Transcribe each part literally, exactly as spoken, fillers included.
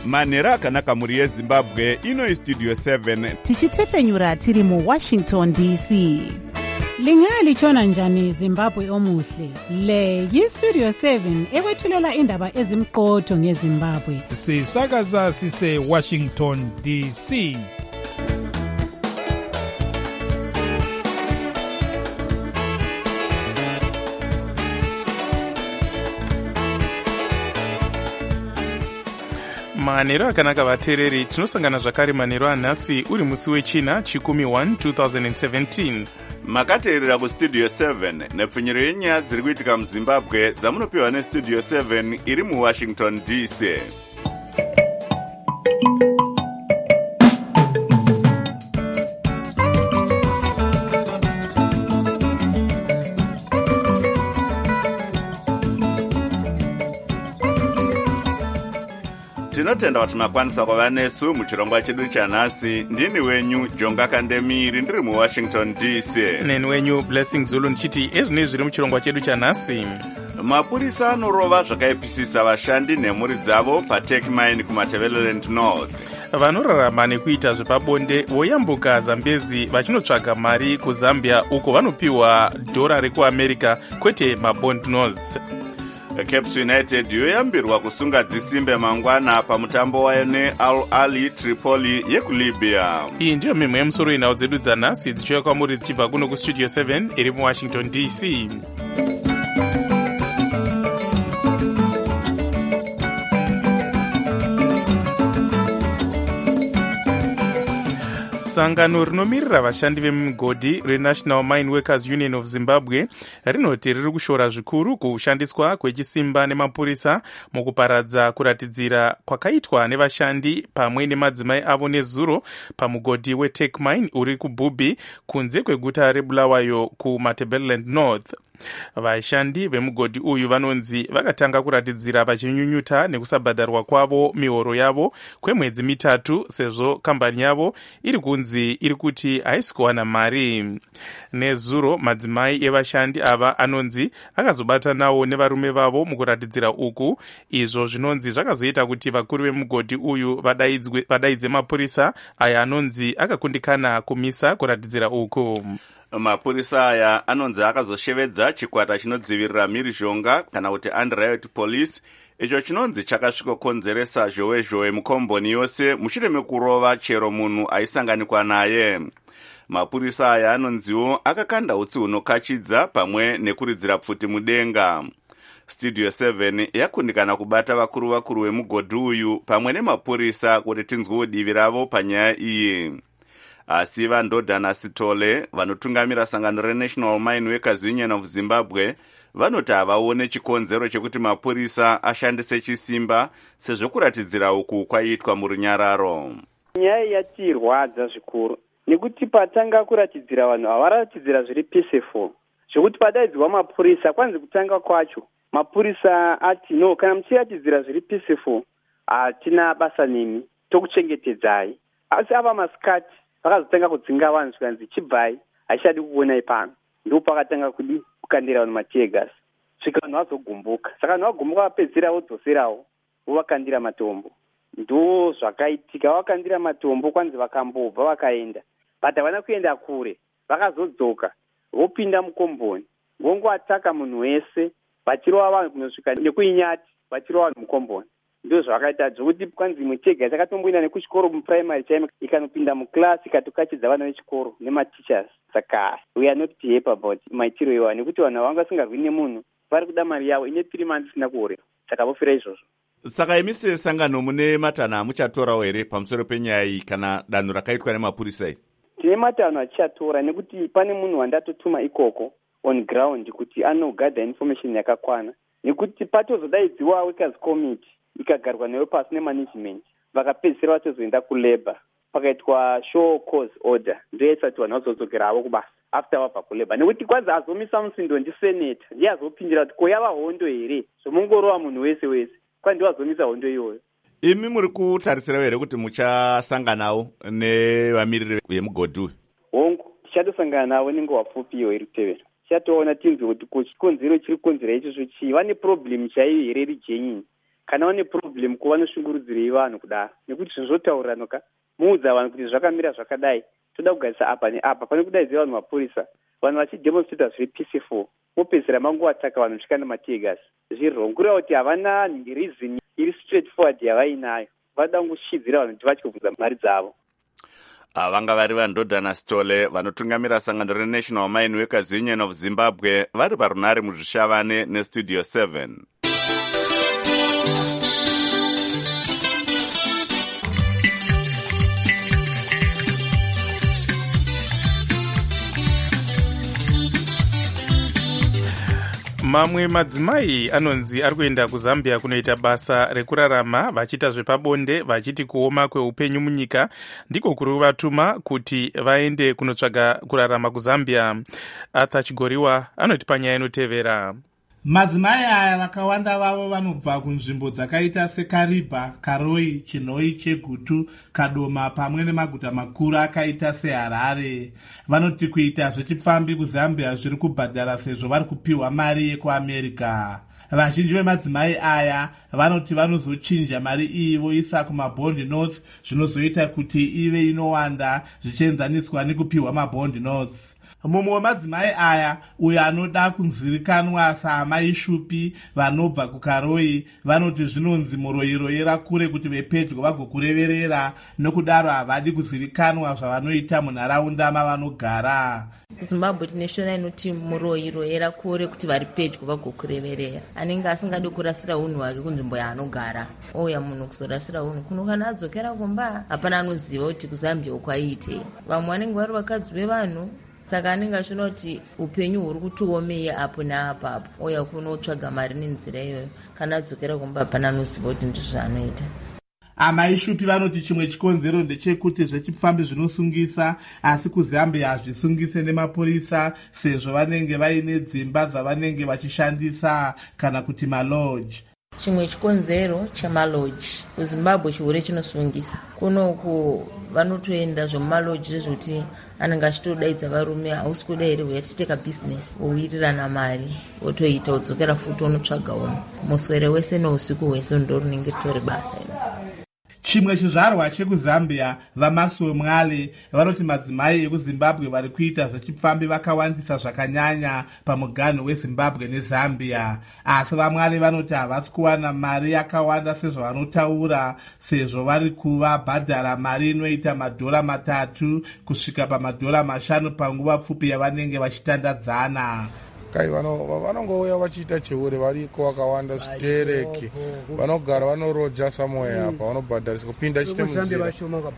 manhero akanaka muri yezimbabwe. Ino istudio seven tichitefenyura tiri mu Washington D C. Lingalitshona njani Zimbabwe omuhle? Le yistudio seven ekwethulela indaba ezimqotho ngeZimbabwe. Sisakaza sise Washington D C. manhero akanaka vateereri, tinosangana zvakare manhero anhasi uri musi wechina chikumi one twenty seventeen. makateerera kustudio seven nepfunyiro yenyaya dziri kuitika muzimbabwe dzamunopiwa nestudio seven iri muwashington D C. tinotenda kuti makwanisa kuva nesu muchirongwa chedu chanhasi. ndini wenyu Jonga Kandemiri ndiri muwashington D C. neni wenyu Blessing Zulu ndichiti ezvine zviri muchirongwa chedu chanhasi. mapurisa anorova zvakaipisisa vashandi nemhuri dzavo paTechmine kumaTebeleland North. vanorarama nekuita zvepabonde voyambuka zambezi vachinotsvaga mari kuzambia uko vanopiwa dhora rekuamerica kwete mabond notes. Caps United yoyambirwa kusunga dzisimbe mangwana pamutambo wayo neAl Ahly Tripoli yekulibya. iyi ndiyo mimwe yemusoro inhau dzedu dzanhasi dzichiuya kwamuri dzichibva kuno kustudio seven iri muwashington D C. sangano rinomirira vashandi vemumigodhi reNational Mine Workers Union of Zimbabwe rinoti riri kushora zvikuru kushandiswa kwechisimba nemapurisa mukuparadza kuratidzira kwakaitwa nevashandi pamwe nemadzimai avo nezuro pamugodhi weTechmine uri kuBubi kunze kweguta reBulawayo kumaTebeleland North. vashandi vemugodhi uyu vanonzi vakatanga kuratidzira vachinyunyuta nekusabhadharwa kwavo mihoro yavo kwemwedzi mitatu sezvo kambani yavo iri kunzi iri kuti haisi kuwana mari. nezuro madzimai evashandi ava anonzi akazobatanawo nevarume vavo mukuratidzira uku, izvo zvinonzi zvakazoita kuti vakuru vemugodhi uyu vadaidze mapurisa aya anonzi akakundikana kumisa kuratidzira uku. mapurisa aya anonzi akazoshevedza chikwata chinodzivirira mhirizhonga kana kuti Anti-Riot Police, icho chinonzi chakasvikokonzeresa zhowe-zhowe mukomboni yose mushure mekurova chero munhu aisanganikwa naye. mapurisa aya anonziwo akakanda utsi hunokachidza pamwe nekuridzira pfuti mudenga. studio seven yakundikana kubata vakuru vakuru vemugodhi uyu pamwe nemapurisa kuti tinzwewo divi ravo panyaya iyi. asi vandodhana Sitole vanotungamira sangano reNational Mine Workers Union of Zimbabwe vanoti havaone chikonzero chekuti mapurisa ashandise chisimba sezvo kuratidzira uku kwaiitwa murunyararo. nyaya yatirwadza zvikuru nekuti patanga kuratidzira vanhu havaratidzira zviri peaceful, zvekuti padaidzwa mapurisa kwanzi kutanga kwacho mapurisa ati no, kana muchiratidzira zviri peaceful hatina basa nemi, tokuchengetedzai. asi ava masikati vakazotanga kudzinga vanhu zvikanzi chibvai haishadi kuonai pano, ndo pakatanga kudi kukandira vanhu mategas svika vanhu vazogumbuka. saka vanhu vagumbuka vapedzira vodzoserawo vovakandira matombo. ndo zvakaitika, vakandira matombo kwanzi vakambobva vakaenda, but havana kuenda kure, vakazodzoka vopinda mukomboni vongoataka munhu wese vachirova vanhu kunosvika nekuinyati vachirova vanhu mukomboni. ndo zvakaita zvokuti kwanzi mutega takatomboenda nekuchikoro muprimary chaimo ikanopinda muklasi ikatokachidza vana vechikoro nematichers. saka we are not happy about maitiro iwa nekuti vanhu vanga singarwi nemunhu vari kuda mari yavo ine three months isina kuhorera, saka vofira izvozvo. saka imi sesangano mune matanho amuchatorawo here pamusoro penyaya iyi kana danho rakaitwa nemapurisa iyi? tine matanho achichatora nekuti pane munhu wandatotuma ikoko on ground kuti anogadha information yakakwana, nekuti patozodaidziwa workers committee ikagarwa nayo pasi nemanagement vakapedzisira vachizoenda kulabor pakaitwa show cause order, ndoisati vanhu vazodzokera havo kubasa after vabva kulabor, nekuti kwanzi azomisa musindo ndiseneta ndiye azopindira kuti ko yava hondo here zvomongorova munhu wese wese, kwani ndiye azomisa hondo iyoyo. imi muri kutarisirawo here kuti muchasanganawo nevamiriri vemugodhi uyu? hongu tichatosangana navo nenguva pfupi iyo iri kutevera, tichatoona tinzwe kuti chikonzero chiri kukonzera ichozvo chii, vane problem chaiyo here iri genuine, kana vane problem ko vanoshungurudzirei vanhu kudaro, nekuti zvinozotaurirano ka muudza vanhu kuti zvakamira zvakadai, toda kugarisa apa neapa, pane kudaidza vanhu mapurisa, vanhu vachidemonstrata zviri peaceful, mopedzisira mangovataka vanhu svika nemategas. Zviri wrong, kureva kuti havana reason iri straight forward yavainayo, vada kungoshidzira vanhu kuti vatyobvunza mari dzavo. Vanga vari vandodha naStole vanotungamira sangano reNational Mine Workers Union of Zimbabwe vari parunare muzvishavane nestudio seven. Mamwe madzimai anonzi ari kuenda kuZambia kunoita basa rekurarama vachiita zvepabonde vachiti kuoma kweupenyu munyika ndiko kuri kuvatuma kuti vaende kunotsvaga kurarama kuZambia. Arthur Chigoriwa anoti panyaya inotevera. Madzimai aya vakawanda vavo vanobva kunzvimbo dzakaita seKariba, Karoi, Chinoi, Chegutu, Kadoma pamwe nemaguta makuru akaita seHarare. Vanoti kuita zvechipfambi kuZambia zviri kubhadhara sezvo vari kupiwa mari yekuAmerika. Vazhinji vemadzimai aya vanoti vanozochinja mari iyi voisa kumabond notes, zvinozoita kuti ive inowanda zvichienzaniswa nekupiwa mabond notes. Mumwe wemadzimai aya uyo anoda kunzivikanwa saamai Shupi vanobva kuKaroi vanoti zvinonzi muroyiroyera kure kuti vepedyo vagokureverera, nokudaro havadi kuzivikanwa zvavanoita munharaunda mavanogara. Zimbabwe tine shona inoti muroyiroyera kure kuti vari pedyo vagokureverera. Anenge asingadi kurasira unhu hwake kunzvimbo yaanogara, ouya munhu kuzorasira unhu kuno kana adzokera kumba hapana anoziva kuti kuZambia ukwaite. Vamwe vanenge vari vakadzi vevanhu, saka anenge achona kuti upenyu huri kutiomei apo naapapo, ouya kunotsvaga mari nenzira iyoyo, kana adzokera kumba hapana anoziva kuti ndizvaanoita. Amai Shupi vanoti chimwe chikonzero ndechekuti zvechipfambi zvinosungisa, asi kuZambia hazvisungise nemapurisa sezvo vanenge vaine dzimba dzavanenge vachishandisa kana kuti malodge. Chimwe chikonzero chamalodge kuZimbabwe chihure chinosungisa. Kunoku vanotoenda zvemumalodge zvezvoti anenge achitodaidza varume, hausi kuda here uya titeka business, wowirirana mari wotoita wodzokera futi wonotsvaga umwe. Muswere wese nousiku hwese ndo runenge ritori basa ino. Chimwe chizvarwa chekuZambia vaMaxiwe Mwale vanoti madzimai ekuZimbabwe vari kuita zvechipfambi vakawandisa zvakanyanya pamuganhu weZimbabwe neZambia, asi vaMwale vanoti havasi kuwana mari yakawanda sezvavanotaura, sezvo vari kuvabhadhara mari inoita madhora matatu kusvika pamadhora mashanu panguva pfupi yavanenge vachitandadzana. Kai vanongouya vachiita cheure variko vakawanda zvitereki, vanogara vanoroja somewhere apa, vanobhadharisa kupinda chite munzira.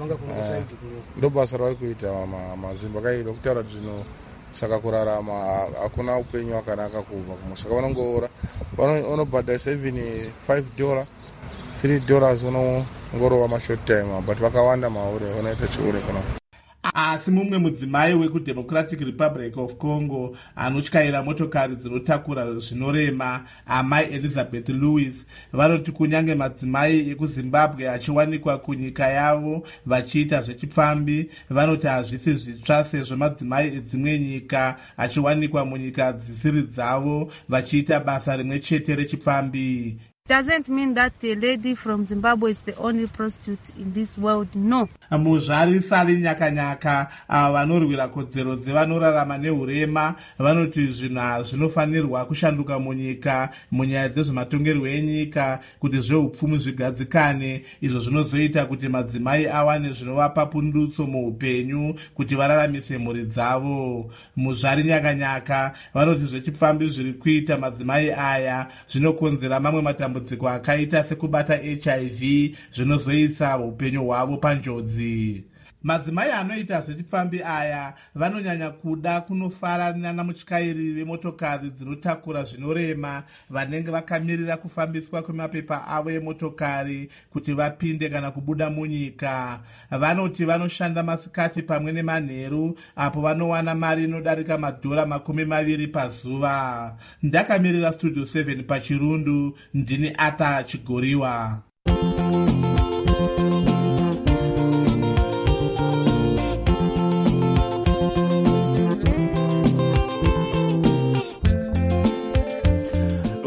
Ndo basa ravari kuita mazimba kai dokutaura zvino, saka kurarama hakuna upenyu hwakanaka kubva kumusaka vanongoora vanobhadharisa even five dollars three dollars vanongorova mashort time, but vakawanda maure vanoita cheure kana. Asi mumwe mudzimai wekuDemocratic Republic of Congo anotyaira motokari dzinotakura zvinorema, amai Elizabeth Lewis, vanoti kunyange madzimai ekuZimbabwe achiwanikwa kunyika yavo vachiita zvechipfambi, vanoti hazvisi zvitsva sezvo madzimai edzimwe nyika achiwanikwa munyika dzisiri dzavo vachiita basa rimwe chete rechipfambi. Doesn't mean that a lady from Zimbabwe is the only prostitute in this world, no. Muzvari Sali Nyakanyaka vanorwira kodzero dzevanorarama nehurema vanoti zvinhu zvinofanirwa kushanduka munyika munyaya dzezvematongerwo enyika kuti zveupfumi zvigadzikane, izvo zvinozoita kuti madzimai awane zvinovapa pundutso muupenyu kuti vararamise mhuri dzavo. Muzvari Nyakanyaka vanoti zvechipfambi zviri kuita madzimai aya zvinokonzera mamwe matambudziko dziko akaita sekubata H I V zvinozoisa upenyu hwavo panjodzi. Madzimai anoita zvechipfambi aya vanonyanya kuda kunofarana namutyairi vemotokari dzinotakura zvinorema vanenge vakamirira kufambiswa kwemapepa avo emotokari kuti vapinde kana kubuda munyika. Vanoti vanoshanda masikati pamwe nemanheru apo vanowana mari inodarika madhora makumi maviri pazuva. Ndakamirira studio seven paChirundu, ndini Arthur Chigoriwa.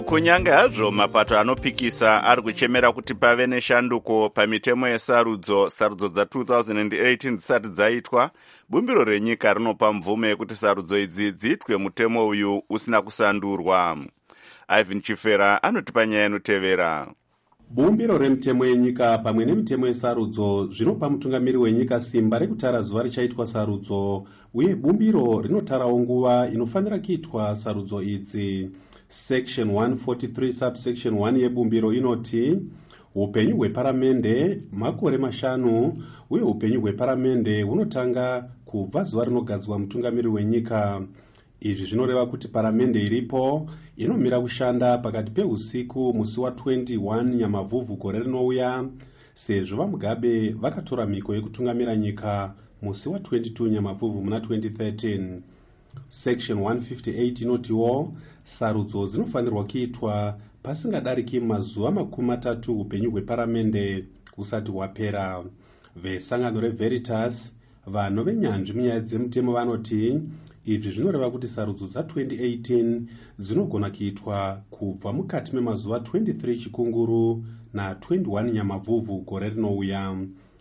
kunyange hazvo mapato anopikisa ari kuchemera kuti pave neshanduko pamitemo yesarudzo sarudzo dza-two thousand eighteen dzisati dzaitwa, bumbiro renyika rinopa mvume yekuti sarudzo idzi dziitwe mutemo uyu usina kusandurwa. Ivan Chifera anotipa nyaya inotevera. Bumbiro remutemo yenyika pamwe nemitemo yesarudzo zvinopa mutungamiri wenyika simba rekutara zuva richaitwa sarudzo, uye bumbiro rinotarawo nguva inofanira kuitwa sarudzo idzi. Section one forty-three subsection one yebumbiro inoti upenyu hweparamende makore mashanu, uye upenyu hweparamende hunotanga kubva zuva rinogadzwa mutungamiri wenyika. Izvi zvinoreva kuti paramende iripo inomira kushanda pakati peusiku musi wa twenty-one Nyamavhuvhu gore rinouya, sezvo vaMugabe vakatora mhiko yekutungamira nyika musi wa twenty-two Nyamavhuvhu muna twenty thirteen. Section one fifty-eight inotiwo sarudzo dzinofanirwa kuitwa pasingadariki mazuva makumi matatu upenyu hweparamende husati hwapera. Vesangano reVeritas, vanhu venyanzvi munyaya dzemutemo vanoti izvi zvinoreva kuti sarudzo dza-twenty eighteen dzinogona kuitwa kubva mukati memazuva twenty-three Chikunguru na twenty-one Nyamavhuvhu gore rinouya.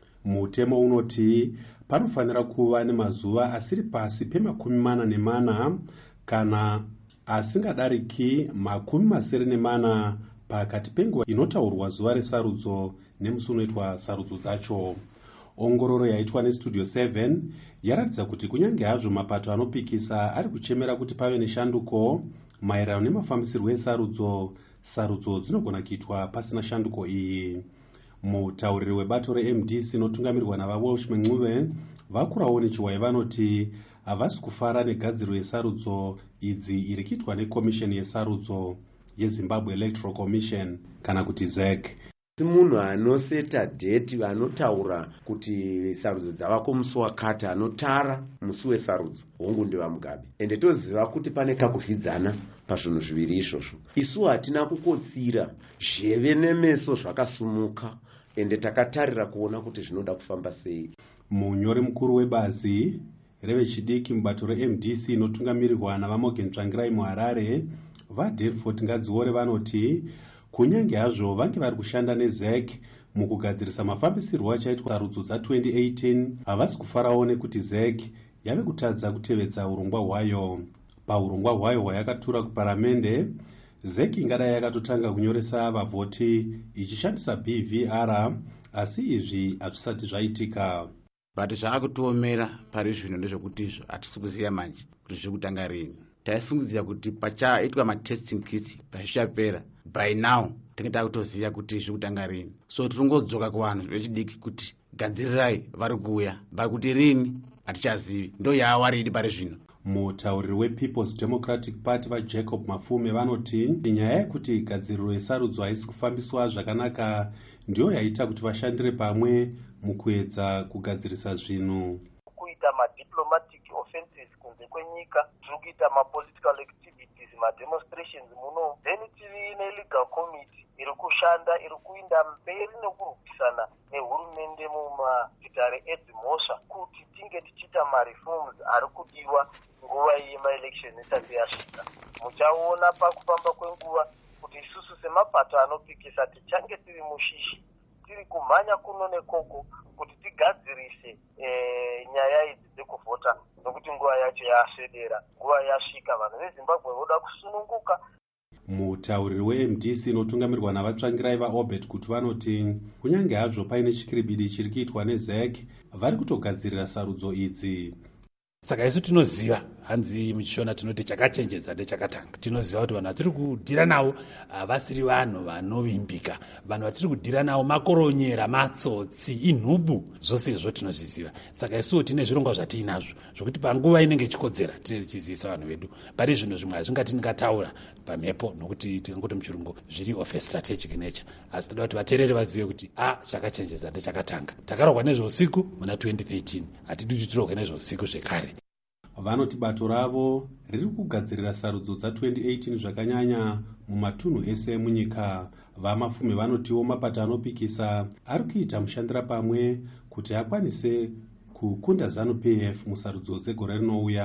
Mutemo unoti panofanira kuva nemazuva asiri pasi pemakumi mana nemana kana asingadariki makumi masere nemana pakati penguva inotaurwa zuva resarudzo nemusi unoitwa sarudzo dzacho. Ongororo yaitwa neStudio seven yaratidza kuti kunyange hazvo mapato anopikisa ari kuchemera kuti pave neshanduko maererano nemafambisirwo esarudzo, sarudzo dzinogona kuitwa pasina shanduko iyi. Mutauriri webato re-M D C inotungamirwa navaWalsh Mengcuve vakurawo nechiwai vanoti havasi kufara negadziro yesarudzo idzi iri kuitwa nekomisheni yesarudzo yeZimbabwe Electoral Commission kana kuti Z E C. Munhu anoseta dheti anotaura kuti sarudzo dzavako musi wakati anotara musi wesarudzo hongu ndevaMugabe, ende toziva kuti pane kakuvhidzana pazvinhu zviviri izvozvo. Isu hatina kukotsira, zheve nemeso zvakasumuka, ende takatarira kuona kuti zvinoda kufamba sei. Munyori mukuru webazi revechidiki mubato re-M D C inotungamirirwa navaMorgan Tsvangirai muHarare, vaDelford Ngadziore vanoti kunyange hazvo vange vari kushanda neZ E C mukugadzirisa mafambisirwo achaitwa sarudzo dza-twenty eighteen, havasi kufarawo nekuti Z E C yave kutadza kutevedza urongwa hwayo. Paurongwa hwayo hwayakatura kuparamende, Z E C ingadai yakatotanga kunyoresa vavhoti ichishandisa B V R, asi izvi hazvisati zvaitika. But zvaakutoomera pari zvino ndezvekuti izvo hatisi kuziva manje kuti zviri kutanga rini. Taifungidzira kuti pachaitwa matesting kits pazvichapera, by now tinenge takutoziva kuti zviri kutanga rini. So tirongodzoka kuvanhu vechidiki kuti gadzirirai, vari kuuya, vari kuti rini hatichazivi, ndo yaawariri pari zvino. Mutauriri wePeople's Democratic Party vaJacob Mafume vanoti nyaya yekuti gadziriro yesarudzo haisi kufambiswa zvakanaka ndiyo yaita kuti vashandire pamwe mukuedza kugadzirisa zvinhu. Kuita madiplomatic offenses kunze kwenyika, tiri kuita mapolitical activities, mademonstrations muno, then tiri nelegal committee iri kushanda, iri kuinda mberi nekurukisana nehurumende mumagitare edzimhosva kuti tinge tichiita mareforms ari kudiwa nguva yemaelection isati yasvika. Muchaona pakufamba kwenguva kuti isusu semapato anopikisa tichange tiri mushishi, tiri kumhanya kuno nekoko kuti tigadzirise e, nyaya idzi dzekuvhota, nokuti nguva yacho yasvedera, nguva yasvika, vanhu veZimbabwe voda kusununguka. Mutauriri we-M D C inotungamirwa navatsvangirai vaObert kuti vanoti kunyange hazvo paine chikiribidi chiri kuitwa neZ E C vari kutogadzirira sarudzo idzi. Saka isu tinoziva, hanzi muchishona tinoti chakachenjeza ndechakatanga. Tinoziva kuti vanhu vatiri kudhira navo vasiri vanhu vanovimbika, vanhu vatiri kudhira navo makoronyera, matsotsi, inhubu, zvose izvo tinozviziva. Saka isuwo tine zvirongwa zvatiinazvo zvokuti panguva inenge ichikodzera tine tichizivisa vanhu vedu. Pari zvinhu zvimwe hazvingati ndingataura pamhepo nokuti tingangoti muchirungu zviri of a strategic nature, asi toda kuti vateereri vazive kuti ah chakachenjeza ndechakatanga. Takarogwa nezveusiku muna twenty thirteen, hatidi kuti tirogwe nezveusiku zvekare. Vanoti bato ravo riri kugadzirira sarudzo dza-twenty eighteen zvakanyanya mumatunhu ese munyika. VaMafume vanotiwo mapato anopikisa ari kuita mushandira pamwe kuti akwanise kukunda ZANU P F musarudzo dzegore rinouya.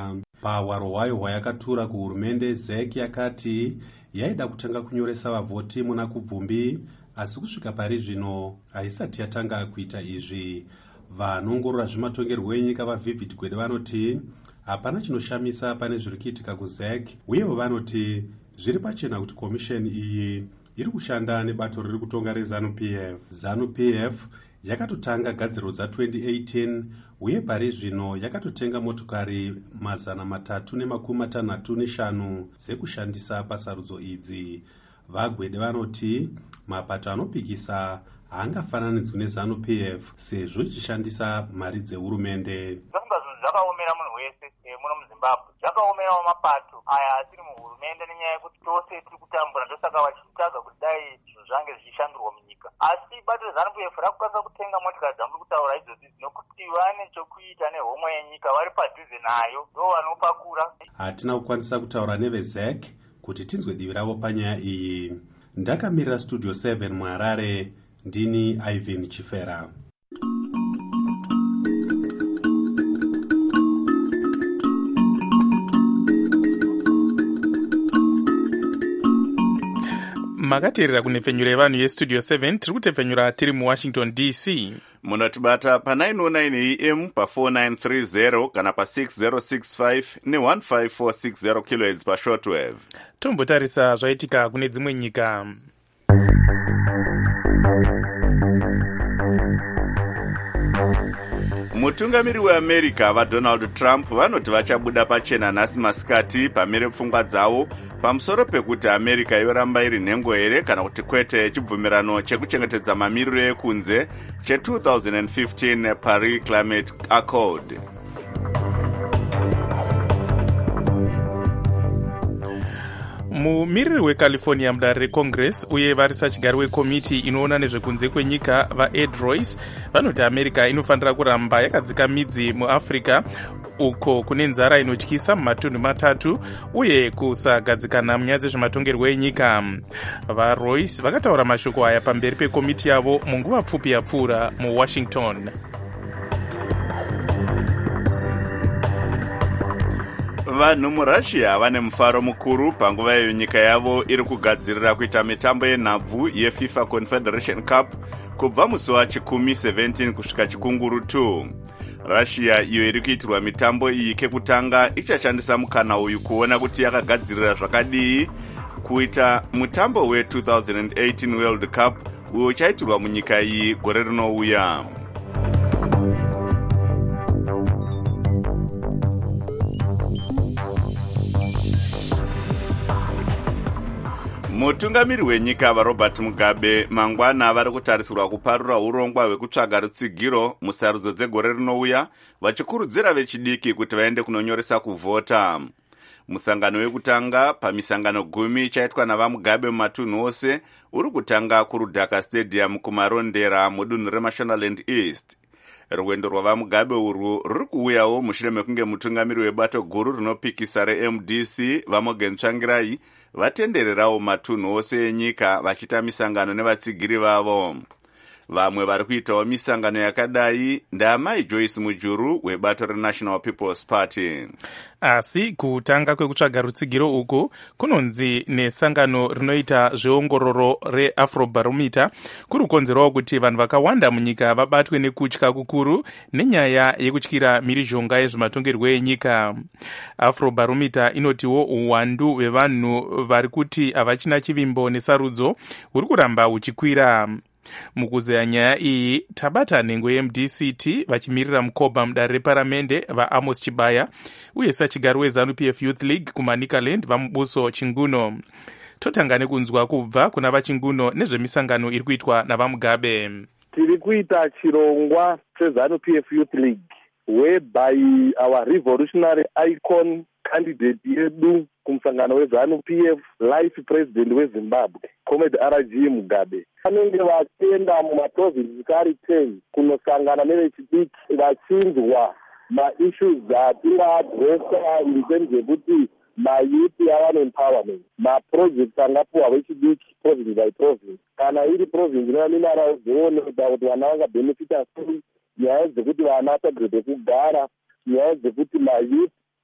pahwaro hwayo hwayakatura kuhurumende, Z E C yakati yaida kutanga kunyoresa vavhoti muna kubvumbi, asi kusvika pari zvino haisati yatanga kuita izvi. Vanongorora zvematongerwo enyika vaVivid Gwede vanoti hapana chinoshamisa pane zviri kuitika kuZ E C, uyewo vanoti zviri pachena kuti komisheni iyi iri kushanda nebato riri kutonga reZANU P F. ZANU P F yakatotanga gadziriro dza-twenty eighteen uye pari zvino yakatotenga motokari mazana matatu nemakumi matanhatu neshanu dzekushandisa pasarudzo idzi. VaGwede vanoti mapato anopikisa haangafananidzwi neZANU P F sezvo ichishandisa mari dzehurumende. Zvakaomera munhu wese muno muZimbabwe, zvakaomerawo mapato aya asiri muhurumende nenyaya yekuti tose tiri kutambura, ndosaka vachitsvaga kuti dai zvinhu zvange zvichishandurwa munyika. Asi bato reZANU P F rakukwanisa kutenga motikari dzamuri kutaura idzodzi nokuti vane chokuita nehomwe yenyika, vari padhuze nayo, ndo vanopakura. Hatina kukwanisa kutaura neveZ E C kuti tinzwe divi ravo panyaya iyi. Ndakamirira Studio seven muHarare, ndini Ivan Chifera. makateerera kunhepfenyuro yevanhu yestudio seven. tiri kutepfenyura tiri muwashington D C. munotibata pa nine oh nine A M pa four nine three zero kana pa six zero six five ne one five four six zero kilohertz pa shortwave. tombotarisa zvaitika kune dzimwe nyika. mutungamiri weamerica vaDonald Trump vanoti vachabuda pachena nhasi masikati pamire pfungwa dzavo pamusoro pekuti america yoramba iri nhengo here kana kuti kwete chibvumirano chekuchengetedza mamiriro ekunze che two thousand fifteen Paris Climate Accord. mumiriri wecalifornia mudare recongress uye varisachigari wekomiti inoona nezvekunze kwenyika vaEd Royce vanoti america inofanira kuramba yakadzika midzi muafrica uko kune nzara inotyisa mumatunhu matatu uye kusagadzikana munyaya dzezvematongerwo enyika. vaRoyce vakataura mashoko aya pamberi pekomiti yavo munguva pfupi yapfuura muwashington. vanhu murussia vane mufaro mukuru panguva iyo nyika yavo iri kugadzirira kuita mitambo yenhabvu yeFIFA Confederation Cup kubva musi wachikumi seventeen kusvika chikunguru two. Russia iyo iri kuitirwa mitambo iyi kekutanga ichashandisa mukana uyu kuona kuti yakagadzirira zvakadii kuita mutambo we two thousand eighteen World Cup uyo uchaitirwa munyika iyi gore rinouya. mutungamiri wenyika vaRobert Mugabe mangwana vari kutarisirwa kuparura urongwa hwekutsvaga rutsigiro musarudzo dzegore rinouya vachikurudzira vechidiki kuti vaende kunonyoresa kuvhota. musangano wekutanga pamisangano gumi ichaitwa navaMugabe mumatunhu ose uri kutanga kuRudhaka Stadium kumarondera mudunhu reMashonaland East. rwendo rwavaMugabe urwu ruri kuuyawo mushure mekunge mutungamiri webato guru rinopikisa reM D C vaMorgan Tsvangirai vatendererawo matunhu ose enyika vachiita misangano nevatsigiri vavo. vamwe vari kuitawo misangano yakadai ndaamai Joyce Mujuru webato reNational People's Party. asi kutanga kwekutsvaga rutsigiro uku kunonzi nesangano rinoita zveongororo reAfrobarometer kuri kukonzerawo kuti vanhu vakawanda munyika vabatwe nekutya kukuru nenyaya yekutyira mhirizhonga yezvematongerwo enyika. Afrobarometer inotiwo uwandu hwevanhu vari kuti havachina chivimbo nesarudzo huri kuramba huchikwira. mukuzeya nyaya iyi tabata nhengo yeM D C T vachimirira mukoba mudare reparamende vaAmos Chibaya uye sachigari weZANU P F Youth League kuManicaland vaMubuso Chinguno. totanga nekunzwa kubva kuna vaChinguno nezvemisangano iri kuitwa navaMugabe. tiri kuita chirongwa cheZANU P F Youth League whereby our revolutionary icon candidate yedu kumusangano weZANU P F life president weZimbabwe Comrade R G Mugabe vanenge vachienda mumaprovinsi kari ten kunosangana nevechidiki vachinzwa maissues atingaadresa in terms yekuti mayouth yava empowerment maprojects angapuwa vechidiki province by province kana iri province inova minara zooneka kuti vana vangabenefita sei nyaya dzekuti vana sagirede kugara nyaya dzekuti mayouth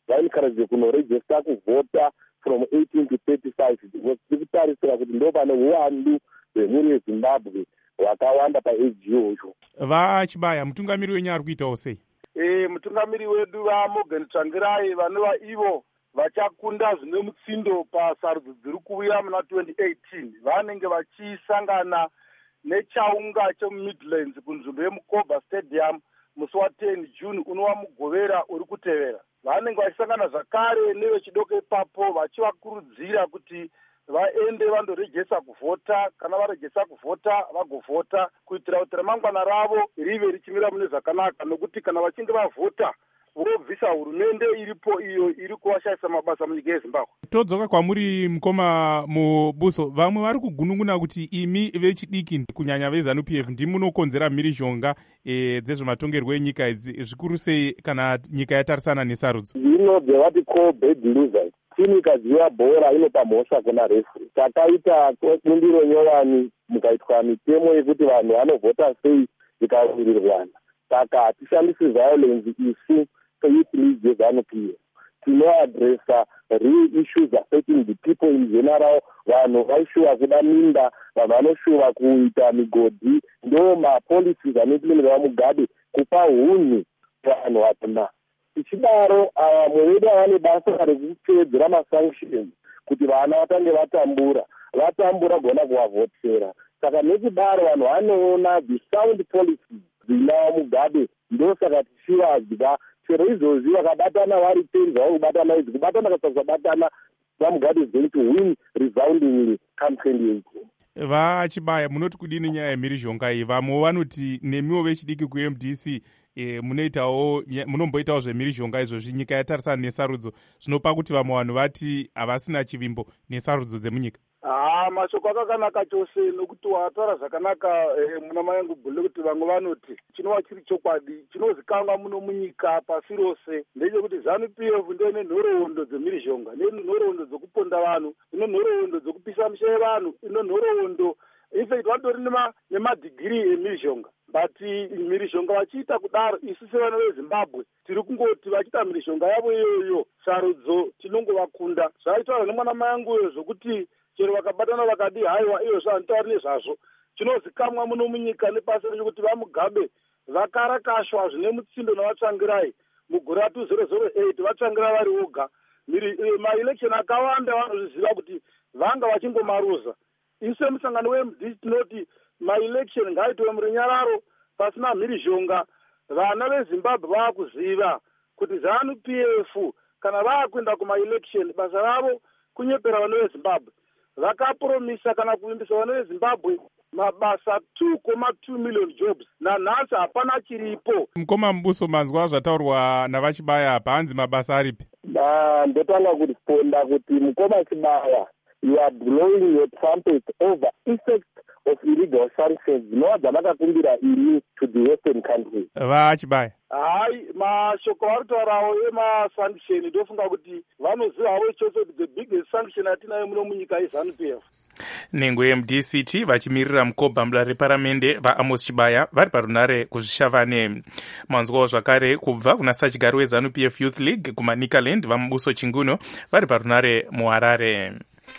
vaencourage kunoregista kuvhota from eighteen to thirty-five because tiri kutarisira kuti ndo pane uwandu hwemhuri yezimbabwe hwakawanda paage iyoyo. vachibaya mutungamiri wenyu ari kuitawo sei? e, mutungamiri wedu vaMorgan Tsvangirai vanova ivo vachakunda zvine mutsindo pasarudzo dziri kuuya muna twenty eighteen vanenge vachisangana nechaunga chemumidlands kunzvimbo yemukoba stadium musi wa10 June unova mugovera uri kutevera. Vanenge vachisangana zvakare nevechidoko ipapo vachivakurudzira kuti vaende vandoregesa kuvhota, kana varegesa kuvhota vagovhota kuitira kuti ramangwana ravo rive richimira mune zvakanaka, nokuti kana vachinge vavhota vobvisa hurumende iripo iyo iri kuvashayisa mabasa munyika yeZimbabwe. Todzoka kwamuri mukoma mubuso, vamwe vari kugunun'una kuti imi vechidiki kunyanya veZANU P F ndimunokonzera mhirizhonga e, dzezvematongerwo enyika idzi, zvikuru sei kana nyika yatarisana nesarudzo? Zvino dzevati call bad losers, timu ikadziva bhora inopa mhosva kuna refuri. Takaita bumbiro nyowani mukaitwa mitemo yekuti vanhu vanovhota sei vikawirirwana, saka hatishandisi violence isu youth league yeZANU P F. Tinoadressa real issues affecting the people in general. Vanhu vaishuva kuda minda, vanhu vanoshuva kuita migodhi, ndo mapolicies anoimplementwa vaMugabe kupa hunhu vanhu vatona. Tichidaro vamwe vedu vane basa rekupedzera masanctions kuti vana vatange vatambura, vatambura gona kuvavhotera. Saka nekudaro vanhu vanoona the sound policies dzina Mugabe, ndo saka tichivadya chero izvozvi vakabatana vari ten zvavo kubatana idzi kubatana kasakusabatana vaMugabe is going to win resoundingly come twenty eighteen. Vachibaya munoti kudini nyaya yemhirizhonga iyi? Vamwe vanoti nemiwo vechidiki kuM D C e, munoitawo munomboitawo zvemhirizhonga izvozvi nyika yatarisana nesarudzo, zvinopa kuti vamwe vanhu vati havasina chivimbo nesarudzo dzemunyika. Ah, mashoko akakanaka chose, nokuti wataura zvakanaka eh, muna mayangu Bhule, kuti vamwe vanoti chinova chiri chokwadi chinozikanwa muno munyika pasi rose ndechekuti ZANU P F ndo ine nhoroondo dzemhirizhonga, ine nhoroondo dzokuponda vanhu, ine nhoroondo dzokupisa misha yevanhu, ine nhoroondo infact vatori nemadhigiri emhirizhonga. But mhirizhonga vachiita kudaro, isu sevana veZimbabwe tiri kungoti vachiita mhirizhonga yavo iyoyo sarudzo tinongovakunda. Zvaitaura nemwana mayanguyo zvokuti chero vakabatana vakadi haiwa iyo zvantauri nezvazvo chinozikamwa muno munyika nepasi reshe kuti vaMugabe vakarakashwa zvine mutsindo navaTsvangirai mugore ra two thousand eight, vaTsvangirai vari voga. Maelection akawanda vanozviziva kuti vanga vachingomaruza. Isu semusangano weM D C tinoti maelection ngaaitwe murunyararo pasina mhirizhonga. Vana veZimbabwe vaakuziva kuti ZANU P F kana vaakuenda kumaelection basa ravo kunyepera vana veZimbabwe. Vakapromisa kana kuvimbisa vana veZimbabwe mabasa two point two million jobs, nanhasi hapana chiripo. Mukoma mubuso, manzwa zvataurwa navachibaya apa, hanzi mabasa aripi? Ndotanga kurisponda kuti mukoma Chibaya, you are blowing your trumpet over effect of illegal sanctions dzinova dzavakakumbira ini to the western countries. Vachibaya hai mashoko vari kutaurawo emasanction ndofunga kuti vanoziva havo chose kuti the biggest sanction atinayo muno munyika yeZANU P F. Nengo yeM D C T vachimirira mukobhambula reparamende vaAmos Chibaya vari parunare kuzvishavane. Manzwawo zvakare kubva kuna sachigari weZANU P F Youth League kumaNikaland vaMubuso Chinguno vari parunare muHarare.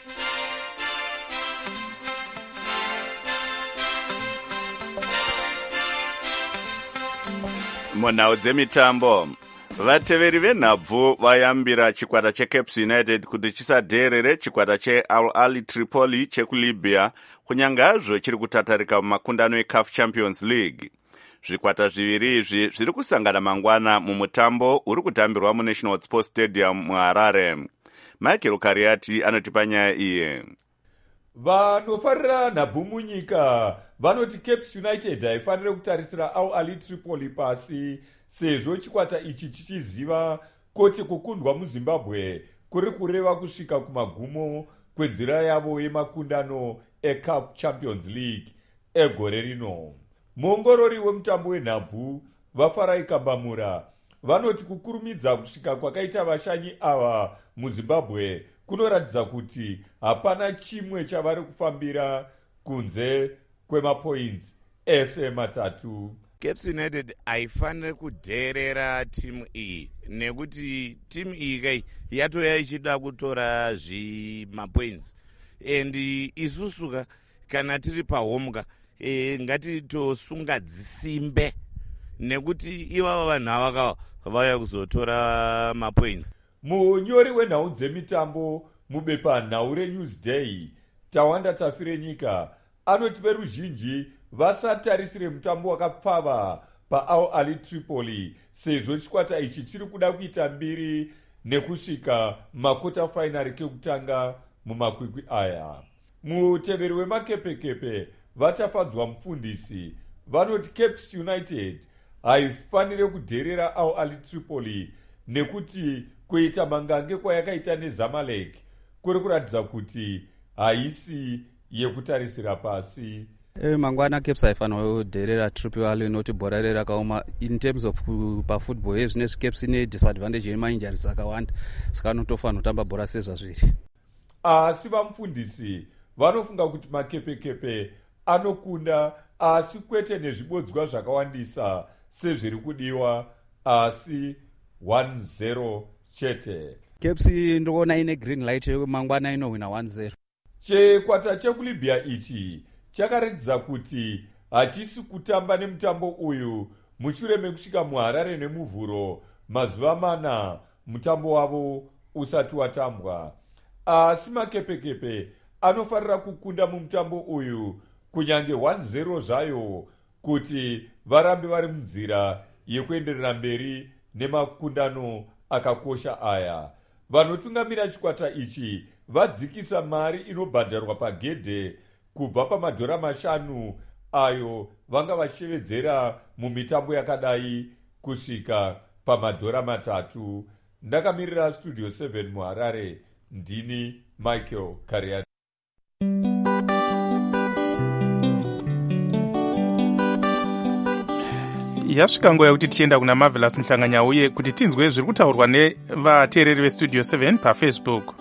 Munhau dzemitambo, vateveri venhabvu vayambira chikwata cheCaps United kuti chisadherere chikwata cheAl Ahly Tripoli chekulibya kunyange hazvo chiri kutatarika mumakundano eCAF Champions League. Zvikwata zviviri izvi zviri kusangana mangwana mumutambo uri kutambirwa muNational Sports Stadium muHarare. Michael Kariati anotipa nyaya iye. Vanofarira nhabvu munyika vanoti Caps United haifanire kutarisira Al Ahly Tripoli pasi, sezvo chikwata ichi chichiziva kuti kukundwa muZimbabwe kuri kureva kusvika kumagumo kwenzira yavo yemakundano eCAF Champions League egore rino. Muongorori wemutambo wenhabvu vaFarai Kambamura vanoti kukurumidza kusvika kwakaita vashanyi ava muZimbabwe kunoratidza kuti hapana chimwe chavari kufambira kunze kwemapoints ese matatu. Caps United haifaniri kudherera timu iyi nekuti timu iyi kai yatoya ichida kutora zvimapoints and isusu ka kana tiri pahome ka e, ngatitosunga dzisimbe nekuti ivava vanhu ava ka vauya kuzotora mapoints. Munyori wenhau dzemitambo mubepanhau reNewsday Tawanda Tafirenyika anoti veruzhinji vasatarisire mutambo wakapfava paAl Ahly Tripoli sezvo chikwata ichi chiri kuda kuita mbiri nekusvika makota fainari kekutanga mumakwikwi aya. Muteveri wemakepekepe vatafadzwa mufundisi vanoti Cape United haifanire kudherera Al Ahly Tripoli nekuti kuita mangange kwayakaita neZamalek kuri kuratidza kuti haisi yekutarisira pasi. E, mangwana Cape haifanira kudherera Tripoli noti bhora rere rakaoma in terms of pafootball yezvine Cape ine disadvantage yemainjuries akawanda saka anotofanira kutamba bhora sezvazviri. Asi vamufundisi vanofunga kuti makepekepe anokunda asi kwete nezvibodzwa zvakawandisa sezviri kudiwa asi one zero chete. Cape ndikuona ine green light mangwana inowina one zero. Chikwata chekulibya ichi chakaratidza kuti hachisi kutamba nemutambo uyu mushure mekusvika muHarare nemuvhuro mazuva mana mutambo wavo usati watambwa. Asi makepekepe anofarira kukunda mumutambo uyu kunyange one zero zvayo kuti varambe vari munzira yekuenderera mberi nemakundano akakosha aya. Vanotungamira chikwata ichi vadzikisa mari inobhadharwa pagedhe kubva pamadhora mashanu ayo vanga vachivedzera mumitambo yakadai kusvika pamadhora matatu. Ndakamirira Studio seven muHarare, ndini Michael Kariati. Yasvika nguva yekuti tienda kuna Marvelous Muhlanganya uye kuti tinzwe zviri kutaurwa nevateereri veStudio seven paFacebook.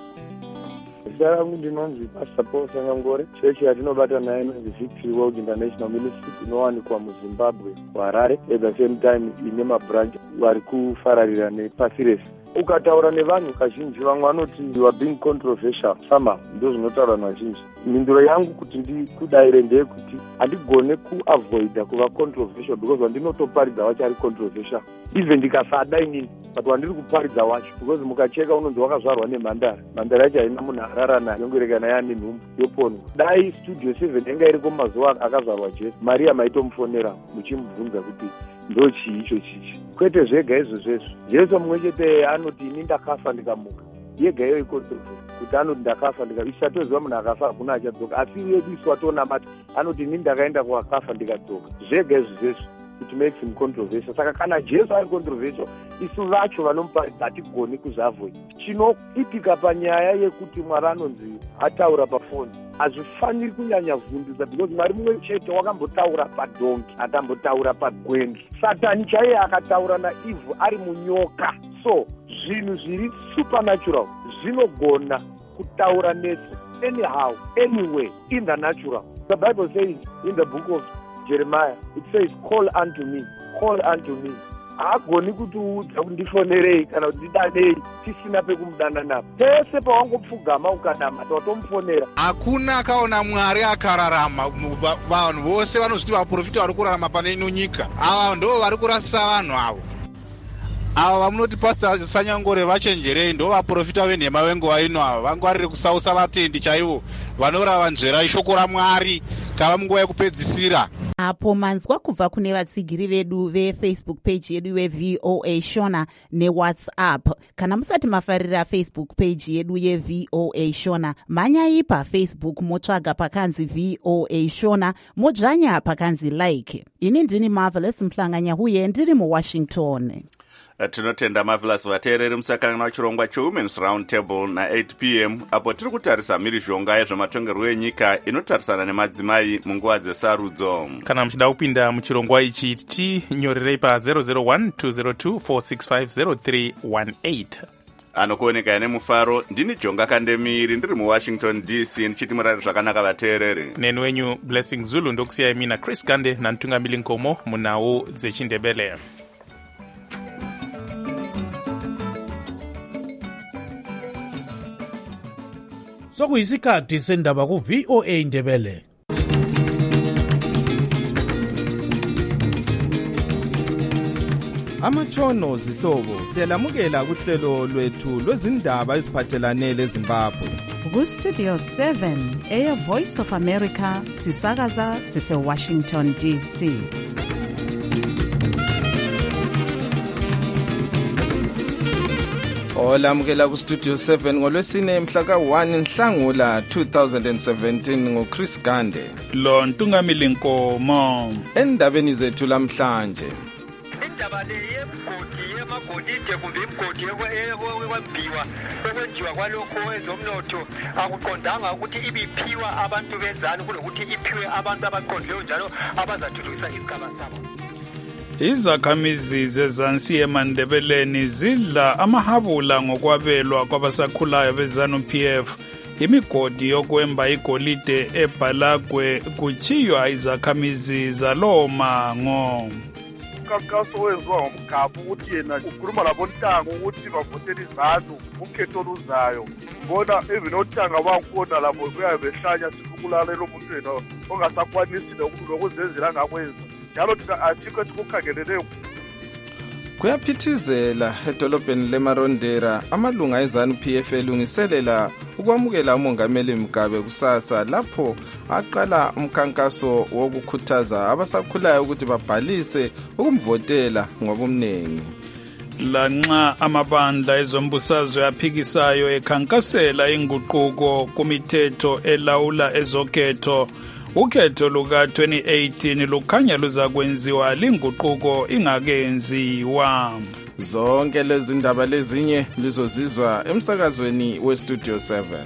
Zita rangu ndinonzi Pastor Paul Sanyangore. Chechi yatinobata nayo inonzi Victory World International Ministry inowanikwa muZimbabwe kuHarare. At the same time ine mabranch vari kufararira nepasi rese. Ukataura nevanhu kazhinji vamwe vanoti you are being controversial somehow, ndo zvinotaurwa vazhinji. Mhinduro yangu kuti ndikudayire ndeyekuti handigone kuavoida kuva controversial because wandinotoparidza wacho ari controversial even ndikasada inini but wandiri kuparidza wacho because mukacheka unonzi wakazvarwa nemhandara. Mhandara yacho haina munhu arara nayo yongoreka naye ane nhumbu yoponwa. Dai Studio seven yanga iriko mazuva akazvarwa Jesu, Maria maitomufonera muchimubvunza kuti ndo chii icho chichi. Kwete zvega izvo zvezvo. Jesu mumwe chete anoti ini ndakafa ndikamuka. Yega iyo ikontroversi kuti anoti ndakafa ndika isatoziva munhu akafa hakuna achadzoka. Asi yedu isu watonamata anoti ini ndakaenda kwakafa ndikadzoka. Zvega izvo zvezvo it makes him controversial. Saka kana Jesu ari controversial isu vacho vanomuparidza hatigoni kuzavoid. Chinoitika panyaya yekuti Mwari anonzi ataura pafoni hazvifaniri kunyanya vhundisa because Mwari mumwe chete wakambotaura padhongi akambotaura pagwengi. Satani chaiye akataura naEvhu ari munyoka. So zvinhu zviri supernatural zvinogona kutaura nesu anyhow anyway in the natural. The Bible says in the book of Jeremiah it says call unto me, call unto me. Haagoni kuti uudza kuti ndifonerei kana kuti ndidanei tisina pekumudana napo. Pese pawangopfugama ukanamata watomufonera. Hakuna akaona Mwari akararama. Vanhu vose vanozviti vaprofita vari kurarama pane ino nyika. Ava ndo vari kurasisa vanhu avo. Ava vamunoti Pastor Sanyangore vachenjerei ndo vaprofita venhema venguva ino ava vangwarire kusausa vatendi chaivo vanorava nzvera ishoko raMwari tava munguva yekupedzisira. Apo manzwa kubva kune vatsigiri vedu veFacebook page yedu yeV O A Shona neWhatsApp. Kana musati mafarira Facebook page yedu yeV O A Shona, manyai paFacebook motsvaga pakanzi V O A Shona, modzvanya pakanzi like. Ini ndini Marvelous Muhlanganya uye ndiri muWashington. Tinotenda Marvelous vateereri musakanganwa wachirongwa cheWomen's Round Table na eight p m apo tiri kutarisa mhirizhonga yezvematongerwo enyika inotarisana nemadzimai munguva dzesarudzo. Kana muchida kupinda muchirongwa ichi tinyorerei pa zero zero one two zero two four six five zero three one eight. Anokuoneka nemufaro ndini Jonga Kandemiri ndiri muWashington D C ndichiti murari zvakanaka vateereri. Neni wenyu Blessing Zulu ndokusiyai mina Chris Gande nantungamili Nkomo munhau dzechindebele. sokuyisikhathi sendaba ku-V O A Ndebele. Amatshono zihlobo siyalamukela kuhlelo lwethu lwezindaba eziphathelane leZimbabwe. Ku-Studio seven eya Voice of America sisakaza sise-Washington D C. Olamukela ku-Studio seven ngolwesine mhla ka-one Nhlangula two thousand seventeen ngoChris Gande. Lo Ntungamili Nkomo. Endabeni zethu lamhlanje. Indaba le yemgodi yemagolide kumbe imgodi yekwembiwa ekwenziwa kwalokho ezomnotho akuqondanga ukuthi ibiphiwa abantu bezani kulokuthi iphiwe abantu abaqondleyo njalo abazathuthukisa isigaba sabo. Izakhamizi zezansi eMandebeleni zidla amahabula ngokwabelwa kwabasakhulayo beZanu P F. Imigodi yokwemba igolide eBhalagwe kuchiywa izakhamizi zalowo mango. Umkhankaso wenziwa ngomgaba ukuthi yena ukhuluma labontango ukuthi bavotele iZanu ukhetho oluzayo. Bona even othanga bakhona lapho kuyabe behlanya sifukulalela umuntu yena ongasakwanisi lokuzenzela angakwenza. Njalo thina asikho sikukhangeleleyo. Kuyaphithizela edolobheni leMarondera amalunga eZanu P F elungiselela ukwamukela umongameli Mugabe kusasa lapho aqala umkhankaso wokukhuthaza abasakhulayo ukuthi babhalise ukumvotela ngobumnengi. Lanxa amabandla ezombusazwe aphikisayo ekhankasela inguquko kumithetho elawula ezokhetho, ukhetho luka twenty eighteen lukhanya luza kwenziwa linguquko ingakenziwa. Zonke lezi ndaba lezinye lizozizwa emsakazweni weStudio seven.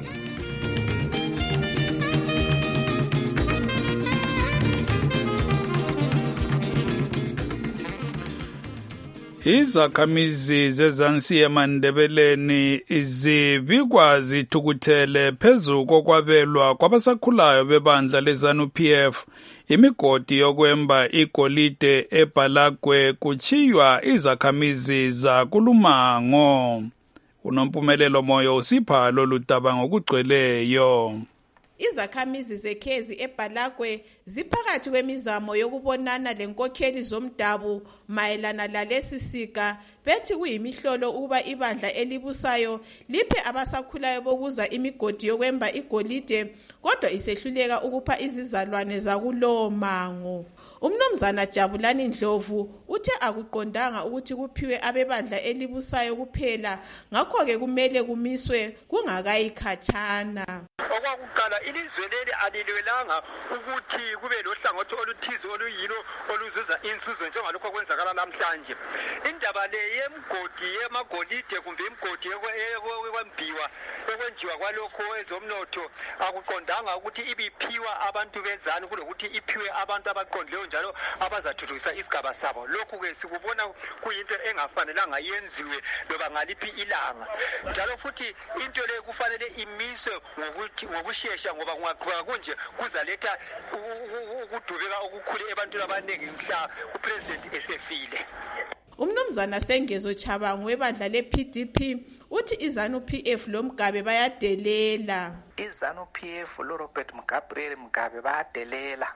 Izakhamizi zezansi eMandebeleni zibikwa zithukuthele phezu kokwabelwa kwabasakhulayo bebandla leZanu P F. Imigodi yokwemba igolide eBhalagwe kuchiywa izakhamizi zakulumango. Unompumelelo Moyo usipha lolu daba ngokugcweleyo. Izakhamizi zekhezi eBhalagwe ziphakathi kwemizamo yokubonana lenkokheli zomdabu mayelana lalesi sika, bethi kuyimihlolo ukuba ibandla elibusayo liphe abasakhulayo bokuza imigodi yokwemba igolide, kodwa isehluleka ukupha izizalwane zakulowo mango. Umnumzana Jabulani Ndlovu uthe akuqondanga ukuthi kuphiwe abebandla elibusayo kuphela, ngakho-ke kumele kumiswe kungakayikhatshana. Okwakuqala ilizwe leli alilwelanga ukuthi kube lohlangothi oluthize oluyilo oluzuza inzuzo njengalokho kwenzakala namhlanje. Indaba le yemgodi yemagolide kumbe imgodi yekwembiwa ekwenziwa kwalokho ezomnotho akuqondanga ukuthi ibiphiwa abantu bezani kulokuthi iphiwe abantu abaqondleyo njalo abazathuthukisa isigaba sabo. Lokhu ke sikubona kuyinto engafanelanga yenziwe loba ngaliphi ilanga. Njalo futhi into le kufanele imiswe ngokuthi ngokusheshsha ngoba kungaqhubeka kunje kuzaletha ukudubeka okukhulu ebantwini abaningi mhla upresident esefile. Umnumzana Sengezo Chabangu webandla le-P D P uthi iZanu P F lo Mugabe bayadelela. iZanu P F lo Robert Mugabe Mugabe bayadelela.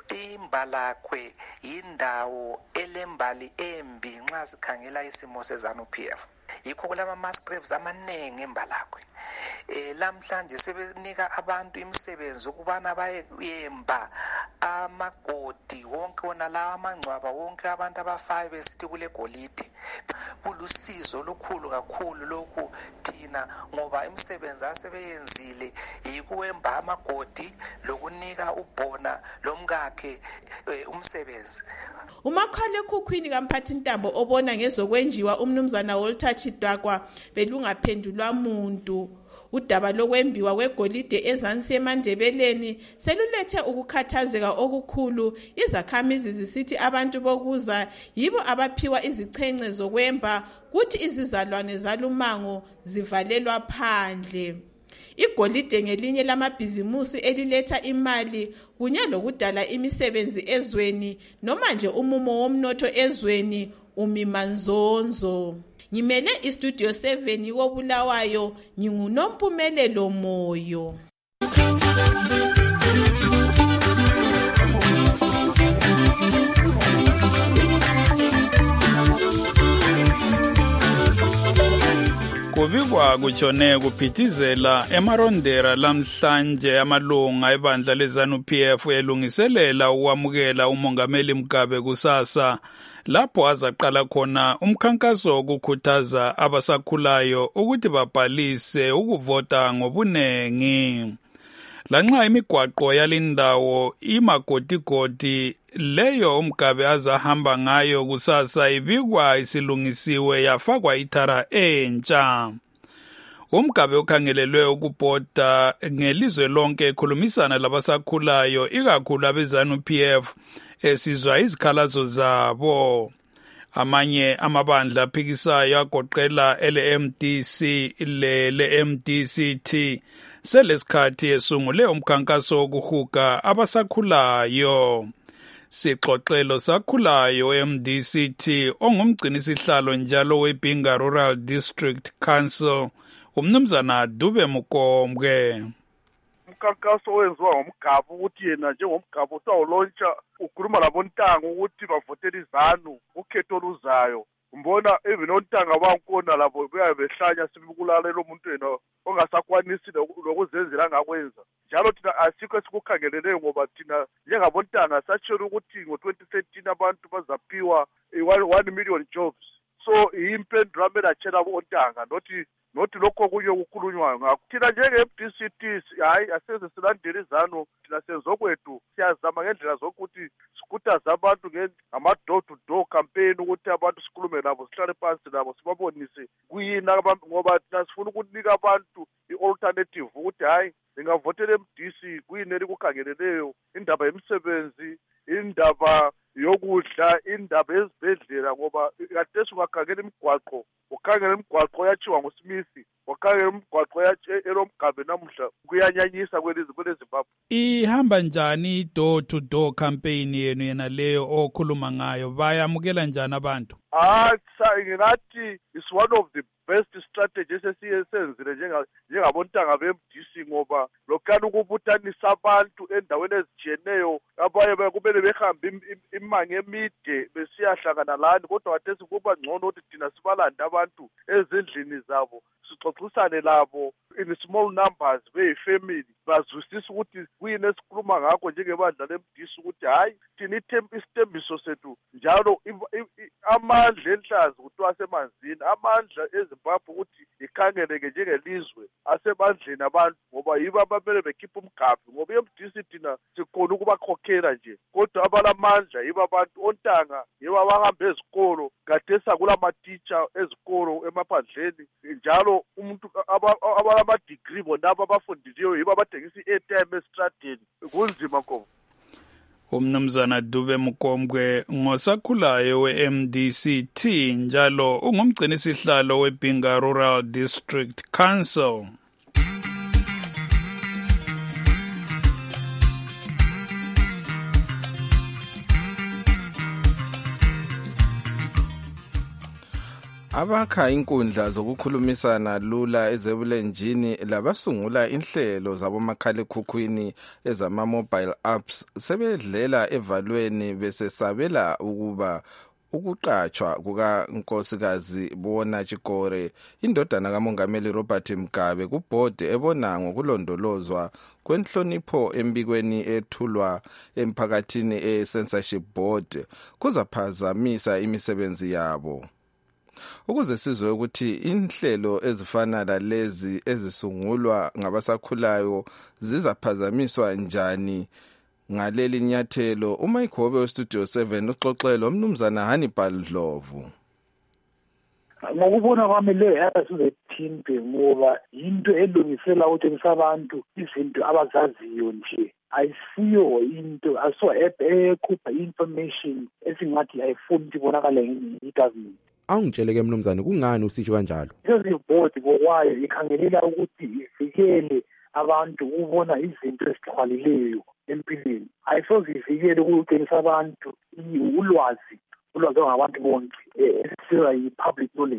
iMbalakwe yindawo elembali embi nxa sikhangela isimo seZanu P F. Yikho kulama mass graves amaningi eMbalakwe. Eh lamhlanje sebenika abantu imisebenzi ukubana bayemba amagodi wonke wona lawa amangcwaba wonke abantu abafayo besithi kule golide. Kulusizo olukhulu kakhulu lokhu thina ngoba imisebenzi asebeyenzile yikuwemba amagodi lokunika ubhona lomkakhe umsebenzi. Umakhala ekhukhwini kamphathi ntambo obona ngezokwenjiwa umnumzana Walter Chidwakwa belungaphendulwa muntu. Udaba lokwembiwa kwegolide ezansi eMandebeleni selulethe ukukhathazeka okukhulu. Izakhamizi zisithi abantu bokuza yibo abaphiwa izichence zokwemba kuthi izizalwane zalumango zivalelwa phandle. Igolide ngelinye lamabhizimusi eliletha imali kunye lokudala imisebenzi ezweni noma nje umumo womnotho ezweni umimanzonzo. Ngimele istudio seven yokobulawayo nginguNompumelelo Moyo. Kubikwa kutshone kuphithizela emarondera lamhlanje amalunga ebandla leZANU P F elungiselela ukwamukela umongameli Mugabe kusasa lapho azaqala khona umkhankaso wokukhuthaza abasakhulayo ukuthi babhalise ukuvota ngobunengi. Lanxa imigwaqo yalindawo imagodigodi leyo uMgabe azahamba ngayo kusasa ibikwa isilungisiwe yafakwa ithara entsha. uMgabe ukhangelelwe ukubhoda ngelizwe lonke ekhulumisana labasakhulayo ikakhulu abeZANU P F esizwa izikhalazo zabo. Amanye amabandla aphikisayo agoqela ele-M D C le-M D C T selesikhathi esungule umkhankaso wokuhuga abasakhulayo. Sixoxelo sakhulayo M D C T ongumgcinisihlalo njalo weBinga Rural District Council umnumzana Dube Mukombwe. Umkhankaso owenziwa ngomGabu ukuthi yena njengomGabu utawulontsha ukhuluma labontanga ukuthi bavotele iZANU ukhetho oluzayo. Mbona even ontanga bankona labo bayabe behlanya sibukulalela umuntu yena ongasakwanisi lokuzenzela ngakwenza. Njalo thina asikho esikukhangeleleyo ngoba thina njengabontanga satshela ukuthi ngo twenty thirteen abantu bazaphiwa one million jobs. So impendula mina atshela abontanga nothi nothi lokho kunye ukukhulunywa ngakho. Thina njenge-M D C T hayi aseze silandele iZANU thina senzokwethu siyazama ngendlela zokuthi sikhuthaze abantu ngama-door to door campaign ukuthi abantu sikhulume nabo sihlale phansi nabo sibabonise kuyini ngoba thina sifuna ukunika abantu i-alternative ukuthi hayi ningavotela M D C kuyini elikukhangeleleyo, indaba yemisebenzi, indaba yokudla, indaba ezibhedlela ngoba kade singakhangela imigwaqo ukhangela imigwaqo yachiwa nguSmith wakhangela imigwaqo yacheLomgabe namuhla kuyanyanyisa kwelezi kweleZimbabwe. Ihamba njani i-door to door campaign yenu yena leyo okhuluma ngayo, bayamukela njani abantu? Ah, ngingathi is one of the best strategies esiyenzile njengabontanga be-M D C ngoba lokhana ukubuthanisa abantu endaweni ezijiyeneyo abaye kumele behambe imango emide besiyahlangana lani kodwa khathesi kuba ngcono ukuthi thina sibalande abantu ezindlini zabo sixoxisane labo in small numbers beyi-family bazwisisa ukuthi kuyini esikhuluma ngakho njengebandla le-M D C ukuthi hayi thina isithembiso sethu njalo amandla enhlazi kuthiwa asemanzini, amandla eZimbabwe ukuthi ikhangeleke njengelizwe asemandleni abantu ngoba yibo abamele bekhipha umGabi ngoba i-M D C thina sikhona ukubakhokhela nje kodwa abalamandla yibo abantu ontanga yibo abahamba ezikolo khathesi akulamatitsha ezikolo emaphandleni njalo umuntu abalama-degree bonabo abafundiliyo yibo abathengisa i-airtime esitradeni kunzima ngoba. Umnumzana Dube Mukombwe ngosakhulayo we-M D C T njalo ungumgcinisihlalo weBinga Rural District Council. Abakha inkundla zokukhulumisana lula ezebulenjini labasungula inhlelo zabomakhalekhukhwini ezama-mobile apps sebedlela evalweni besesabela ukuba ukuqatshwa kukankosikazi Bona Chikore indodana kamongameli Robert Mugabe kubhodi ebona ngokulondolozwa kwenhlonipho embikweni ethulwa emphakathini e-censorship board kuzaphazamisa imisebenzi yabo. Ukuze sizwe ukuthi inhlelo ezifana lalezi ezisungulwa ngabasakhulayo zizaphazamiswa njani ngaleli nyathelo, uMike Hobe weStudio seven uxoxelo umnumzana Hannibal Dlovu. Ngokubona kwami le yasizethimpe ngoba into elungisela ukuthi abantu izinto abazaziyo nje ayisiyo into aso ekhupha information esingathi ayifuni ibonakale ngegovernment. Awungitsheleke mnumzane kungani usitsho kanjalo? Lezi board ngokwayo ikhangelela ukuthi ivikele abantu ukubona izinto ezixhwalileyo empilweni. Ayisoze ivikele ukuqinisa abantu ulwazi ulwazi ngabantu bonke esisiwa yi-public knowledge.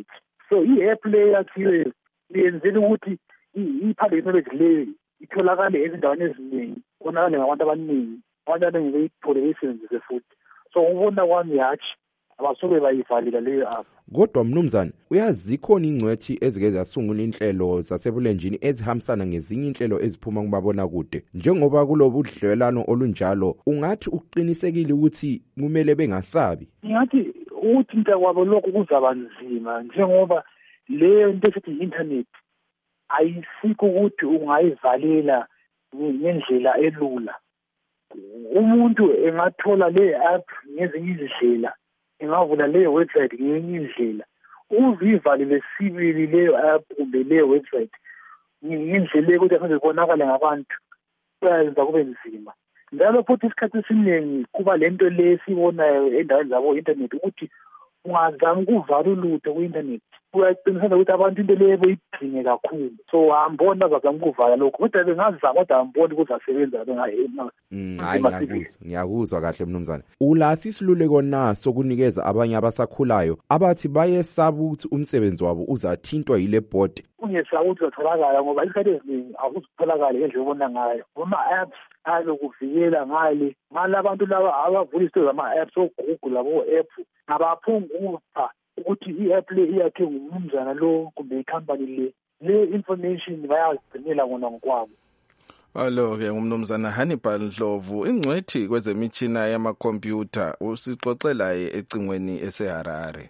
so i-app le yakhiwe yenzela ukuthi i-public knowledge le itholakale ezindaweni eziningi, konakale ngabantu abaningi, abantu abaningi beyithole beyisebenzise futhi. So ubona kwami yathi abasuke bayivalile leyo app. Kodwa mnumzane, uyazi zikhona ingcwethi ezike zasungula inhlelo zasebulenjini ezihambisana ngezinye inhlelo eziphuma kumabona kude. Njengoba kulobu budlelwano olunjalo, ungathi uqinisekile ukuthi kumele bengasabi? Ngathi ukuthi into kwabo lokho kuzaba nzima, njengoba leyo into esithi internet ayisikho ukuthi ungayivalela ngendlela elula. Umuntu engathola le app ngezinye izindlela, engavula leyo website ngenye indlela, uzivalile sibili leyo app kumbe leyo website ngendlela ukuthi afanele konakale ngabantu, kuyenza kube nzima. Njalo futhi isikhathi esiningi kuba lento le sibonayo endaweni zabo internet ukuthi ungazama ukuvala ulutho ku-internet uyaqiniseka ukuthi abantu into leyo boyidinge kakhulu, so ambona bazama ukuvala lokho, kodwa bengazama kodwa ambona ukuthi asebenza benga hayi ngiyakuzwa ngiyakuzwa kahle mnumzane. Ulasi isiluleko na sokunikeza abanye abasakhulayo abathi bayesaba ukuthi umsebenzi wabo uzathintwa yile board? Ungesaba ukuthi uzatholakala ngoba isikhathi esiningi akuzitholakala ngendlela obona ngayo. Ama-apps azokuvikela ngale ngala abantu laba abavula izinto zama-apps oGoogle labo-app abaphungupha ukuthi i-app le iyakhe ngumnumzana lo kumbe ikhampani le le information bayazigcinela ngona ngokwabo. Alo-ke ngumnumzana Hannibal Ndlovu, ingcwethi kwezemitshina yamakhompyutha, usixoxelaye ecingweni eseHarare.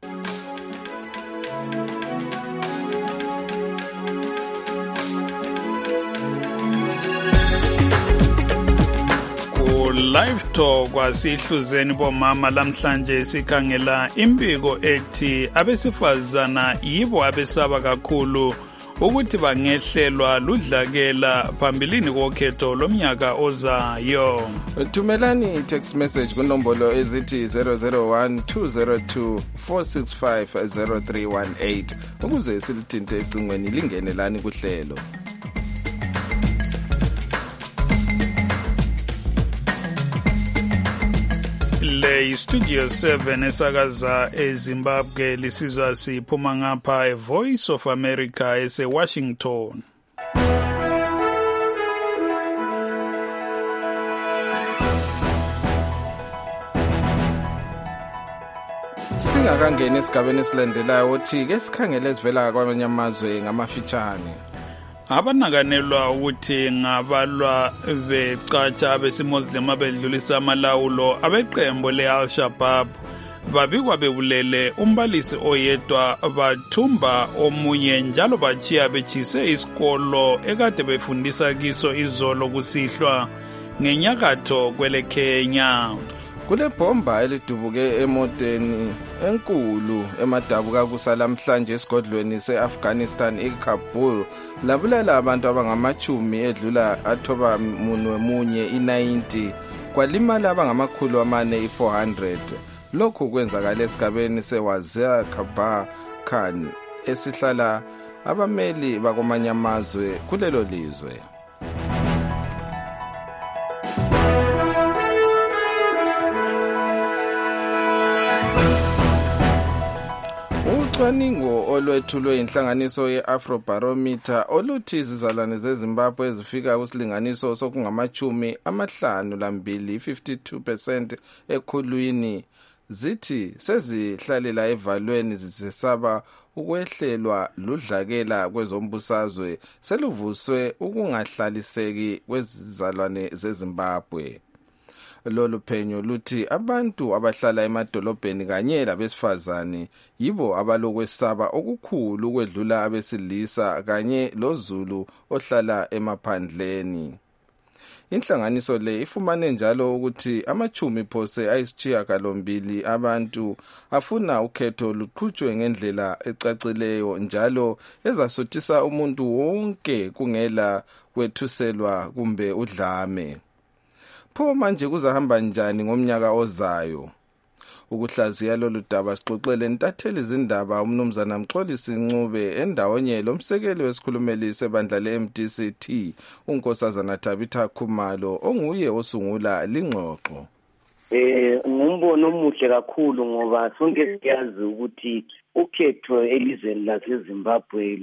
Live Talk kwasihluzeni bomama lamhlanje sikhangela impiko ethi abesifazana yibo abesaba kakhulu ukuthi bangehlelwa ludlakela phambilini kokhetho lomnyaka ozayo. Thumelani text message kunombolo ezithi zero zero one two zero two four six five zero three one eight ukuze silithinte ecingweni lingenelani kuhlelo. Le Studio seven esakaza eZimbabwe lisizwa siphuma ngapha eVoice of America eseWashington. Singakangena esigabeni esilandelayo othi ke sikhangele sivela kwamanye amazwe ngamafitshane. Abanakanelwa ukuthi ngabalwa becatsha abesimoslim abedlulisa amalawulo abeqembo le-Al-Shabaab babikwa bebulele umbalisi oyedwa bathumba omunye njalo bachiya bechise isikolo ekade befundisa kiso izolo kusihlwa ngenyakatho kwele Kenya. Kule bomba elidubuke emoteni enkulu emadabuka kusalamhlanje esigodlweni se-Afghanistan eKabul labulala abantu abangamachumi edlula athoba munwe munye i-ninety kwalimala abangamakhulu amane i-four hundred. Lokhu kwenzakala esigabeni seWazir Khabar Khan esihlala abameli bakwamanye amazwe kulelo lizwe. Ucwaningo olwethulwe inhlanganiso ye-Afrobarometer oluthi izizalwane zeZimbabwe ezifika kusilinganiso sokungamachumi amahlanu lambili fifty-two percent ekhulwini zithi sezihlalela evalweni zisesaba ukwehlelwa ludlakela kwezombusazwe seluvuswe ukungahlaliseki kwezizalwane zeZimbabwe. Lolu phenyo luthi abantu abahlala emadolobheni kanye labesifazane yibo abalokwesaba okukhulu kwedlula abesilisa kanye lozulu ohlala emaphandleni. Inhlanganiso le ifumane njalo ukuthi amachumi phose ayisishiyagalombili abantu afuna ukhetho luqhutshwe ngendlela ecacileyo njalo ezasuthisa umuntu wonke kungela kwethuselwa kumbe udlame. Pho manje kuzahamba njani ngomnyaka ozayo? Ukuhlaziya lolu daba sixoxele ntatheli izindaba umnumzana Mxolisi Ncube endawonye lomsekeli wesikhulumeli sebandla le-M D C T unkosazana Tabitha Khumalo onguye osungula lingxoxo. Eh ngumbono omuhle kakhulu ngoba sonke siyazi ukuthi ukhetho elizweni laseZimbabwe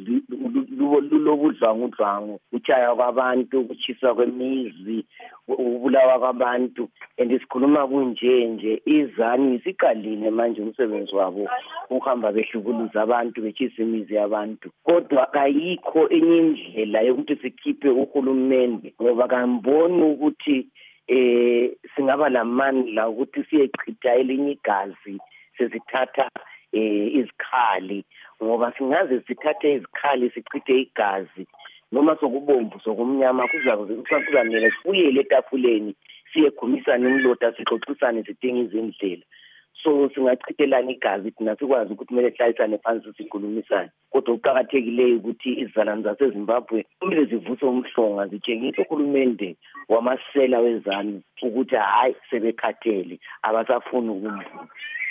lulobudlwangudlwangu, utshaya kwabantu, ukuchiswa kwemizi, ukubulawa kwabantu, and sikhuluma kunje nje izanu isiqalile manje umsebenzi wabo ukuhamba behlukuluza abantu, bechisa imizi yabantu. Kodwa kayikho enye indlela yokuthi sikhiphe uhulumende, ngoba kamboni ukuthi eh singaba lamandla ukuthi siyechitha elinye igazi sesithatha eh izikhali, ngoba singaze sithathe izikhali sichithe igazi noma sokubomvu sokumnyama kuzakuze kuzamela sibuyele etafuleni siyekhumisana imlota sixoxisane sidinga izindlela. So singachithelana igazi thina sikwazi ukuthi kumele sihlalisane phansi sikhulumisane. Kodwa uqhakathekileyo ukuthi izizalwane zaseZimbabwe kumele zivuse umhlonga zitshengise uhulumende wamasela wezanu ukuthi hayi sebekhathele abasafuni ukumvuma.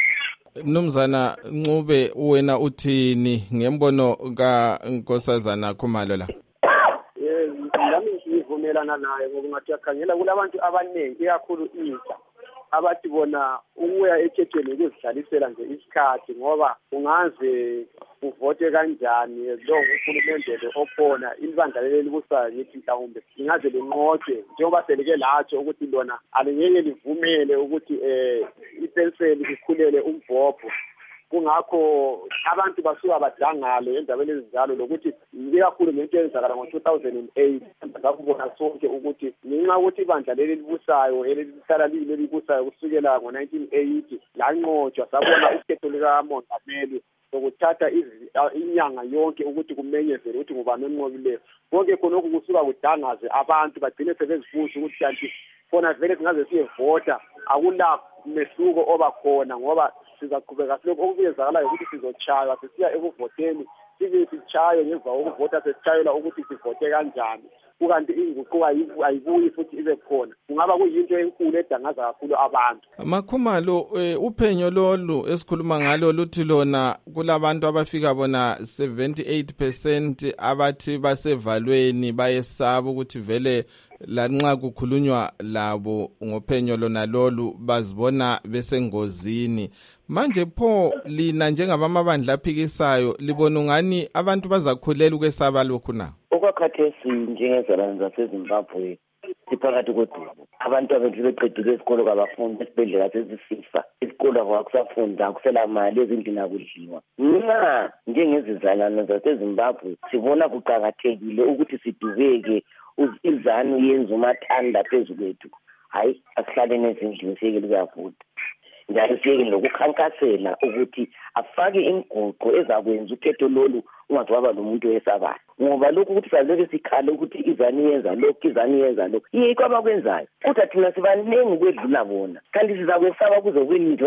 Mnumzana Ncube, wena uthini ngembono kaNkosazana Khumalo la? Eh, ngami ngivumelana naye ngoba ngathi yakhangela kulabantu abaningi ikakhulu intsha abathi bona ukuya ekhethweni ukuzidlalisela nje isikhathi, ngoba ungaze uvote kanjani lo uhulumende okhona ilibandla leli libusayo ngithi mhlawumbe lingaze linqotshe njengoba selike latsho ukuthi lona alingeke livumele ukuthi eh ipenseli likhulele umvopho. Kungakho abantu basuka badangale endabeni ezinjalo lokuthi ikakhulu ngento eyenzakala ngo two thousand eight sakubona sonke ukuthi ngenxa ukuthi ibandla leli libusayo elihlala lile libusayo kusukela ngo nineteen eighty lanqotshwa, sabona ukhetho likamongameli sokuthatha inyanga yonke ukuthi kumenyezele ukuthi ngubani onqobileyo. Konke khonokho kusuka kudangaze abantu bagcine sebezibuza ukuthi kanti khona vele singaze siyevota akula mehluko obakhona, ngoba sizaqhubeka silokho okuyenzakalayo ukuthi sizotshaywa sesiya ekuvoteni sibe sichaye ngemva kokuvota sesitshayela ukuthi sivote kanjani, kukanti inguquko ayibuyi futhi ibe khona. Kungaba kuyinto enkulu edangaza kakhulu abantu. Makhumalo, uphenyo lolu esikhuluma ngalo luthi lona kulabantu abafika bona seventy-eight percent abathi basevalweni bayesaba ukuthi vele lanxa kukhulunywa labo ngophenyo lona lolu bazibona besengozini. Manje pho lina njengabamabandla aphikisayo libona ungani abantu bazakhulela ukwesaba lokhu na? Okwakhathesi njengezalwane zaseZimbabwe siphakathi kodumo. Abantu abethu beqedile isikolo kabafundi esibhedlela sesisifa, isikolo akusafunda, akusela mali, ezindlini akudliwa. Mina njengezizalwane zaseZimbabwe sibona kuqakathekile ukuthi sidubeke izanu yenza umathanda phezu kwethu. Hayi, asihlaleni ezindlini siyekele ukuyavota. Njalo siyekele lokukhankasela ukuthi afake inguqo ezakwenza ukhetho lolu ungazwaba nomuntu wesabayo, ngoba lokhu ukuthi saleke sikhale ukuthi izani yenza lokhu izani yenza lokhu yikho abakwenzayo futhi thina sibaningi kwedlula bona, kanti sizakwesaba kuze kweningi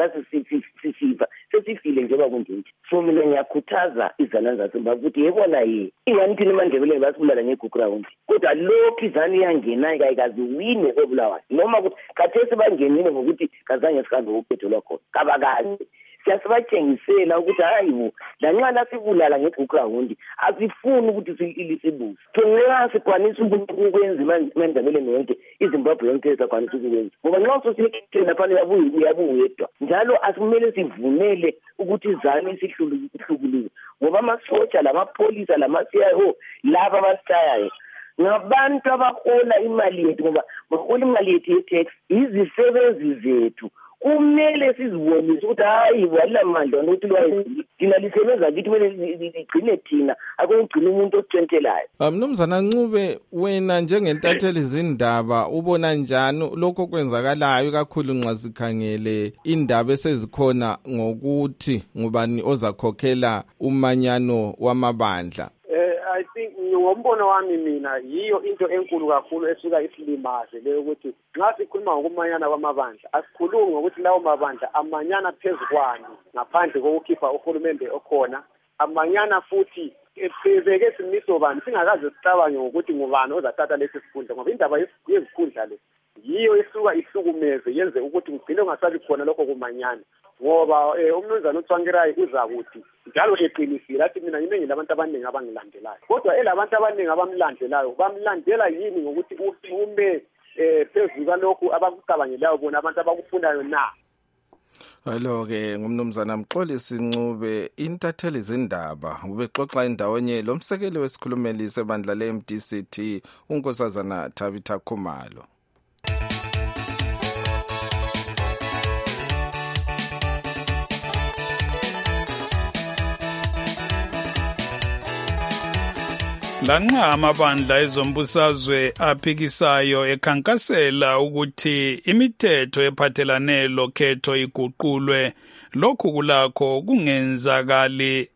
sesifa sesifile njengoba kunjinje. So mina ngiyakhuthaza izalwane zaseZimbabwe ukuthi yebona ye ingani thina eMandebeleni basibulala ngeGugurawundi, kodwa lokhu izani yangena kayikazi wine obulawayo, noma ukuthi khathesi bangenile ngokuthi kazange sihambe ukhetho lwakho kabakazi. Siyasibatshengisela ukuthi hayibo lanxa lasibulala ngeGugurawundi asifuni ukuthi silisibuze. Thina sikwanisa ukwenza eMandebeleni yonke, iZimbabwe yonke esakwanisa ukwenza, ngoba nxa sosikhethela lapha yabuye uyabuyedwa. Njalo asimele sivumele ukuthi izani isihlukuluze, ngoba amasotsha lamapolisa lama-C I O laba abasitayayo ngabantu abahola imali yethu, ngoba bahola imali yethu ye-tax, izisebenzi zethu. Kumele sizibonise ukuthi hayi walamandla nokuthi thina lisebenza kithi kumele ligcine thina akugcina umuntu osithentelayo. Mnumzana Ncube, wena njengentatheli zindaba ubona njani lokho kwenzakalayo kakhulu nxa sikhangele indaba esezikhona ngokuthi ngubani ozakhokhela umanyano wamabandla? I think ngombono wami mina yiyo into enkulu kakhulu esuka isilimaze leyo ukuthi nxa sikhuluma ngokumanyana kwamabandla asikhulumi ngokuthi lawo mabandla amanyana phezukwani ngaphandle kokukhipha uhulumende okhona, amanyana futhi ebeke simiso bani singakaze sicabange ngokuthi ngubani ozathatha lesi sikhundla, ngoba indaba yezikhundla le yiyo esuka ihlukumeze yenze ukuthi kugcine ungasabi khona lokho kumanyana, ngoba umnumzana uTsvangirai uza kuthi njalo eqinisile athi mina yimi labantu abaningi abangilandelayo, kodwa elabantu abaningi abamlandelayo bamlandela yini ngokuthi ume eh phezu kwalokhu abakucabangelayo bona abantu abakufunayo na? Lo ke ngumnumzana Mxolisi Ncube intatheli zindaba ubexoxa indawonye lomsekeli wesikhulumeli sebandla le-M D C T uNkosazana Tabitha Khumalo. Lanxa amabandla ezombusazwe aphikisayo ekhankasela ukuthi imithetho ephathelane lokhetho iguqulwe, lokhu kulakho kungenzakali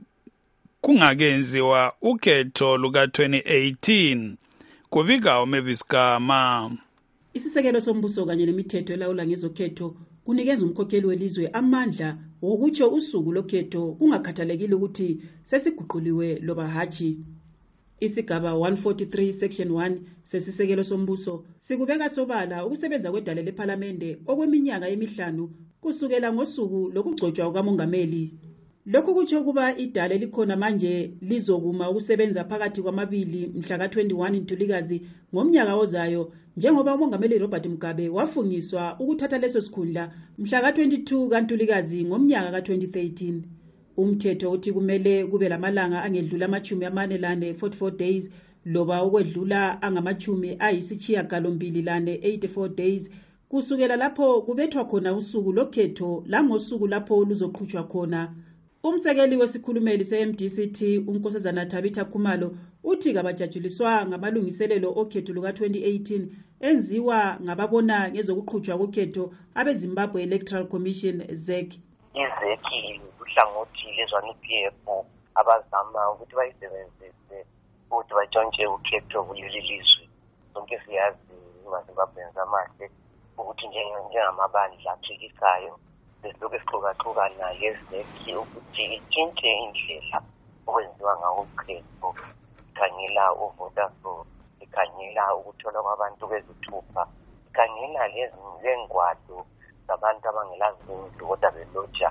kungakenziwa ukhetho luka twenty eighteen. Kubika uMavis Gama. Isisekelo sombuso kanye nemithetho elawula ngezokhetho kunikeza umkhokheli welizwe amandla wokutsho usuku lokhetho kungakhathalekile ukuthi sesiguquliwe loba hatshi. Isigaba one forty-three section one sesisekelo sombuso sikubeka sobala ukusebenza kwedale lePhalamende okweminyaka emihlanu kusukela ngosuku lokugcotshwa kukamongameli. Lokhu kutsho kuba idale likhona manje lizokuma ukusebenza phakathi kwamabili mhla ka twenty-one Ntulikazi ngomnyaka ozayo, njengoba umongameli Robert Mugabe wafungiswa ukuthatha leso sikhundla mhla ka twenty-two kaNtulikazi ngomnyaka ka twenty thirteen. Umthetho uthi kumele kube lamalanga angedlula amachumi amane lane forty-four days loba ukwedlula angamachumi ayisitshiya galombili lane eighty-four days kusukela lapho kubethwa khona usuku lokhetho langosuku lapho luzoqhutshwa khona. Umsekeli wesikhulumeli se-M D C T uNkosazana Tabitha Khumalo uthi kabajajuliswa ngamalungiselelo okhetho luka twenty eighteen enziwa ngababona ngezokuqhutshwa kokhetho abeZimbabwe Electoral Commission Z E C. Izeki uhlangothi lezwani-P F abazama ukuthi bayisebenzise ukuthi batshontshe ukhetho kuleli lizwe. Sonke siyazi uMazimbabwenzi amahle ukuthi njengamabandla aphikisayo besilokhu sixhukaxhukana lezeki ukuthi itshintshe indlela okwenziwa ngawo ukhetho, ikhangela uvota for, ikhangela ukuthola kwabantu bezithupha, ikhangela lezingwado zabantu abangelazindlu kodwa beloja.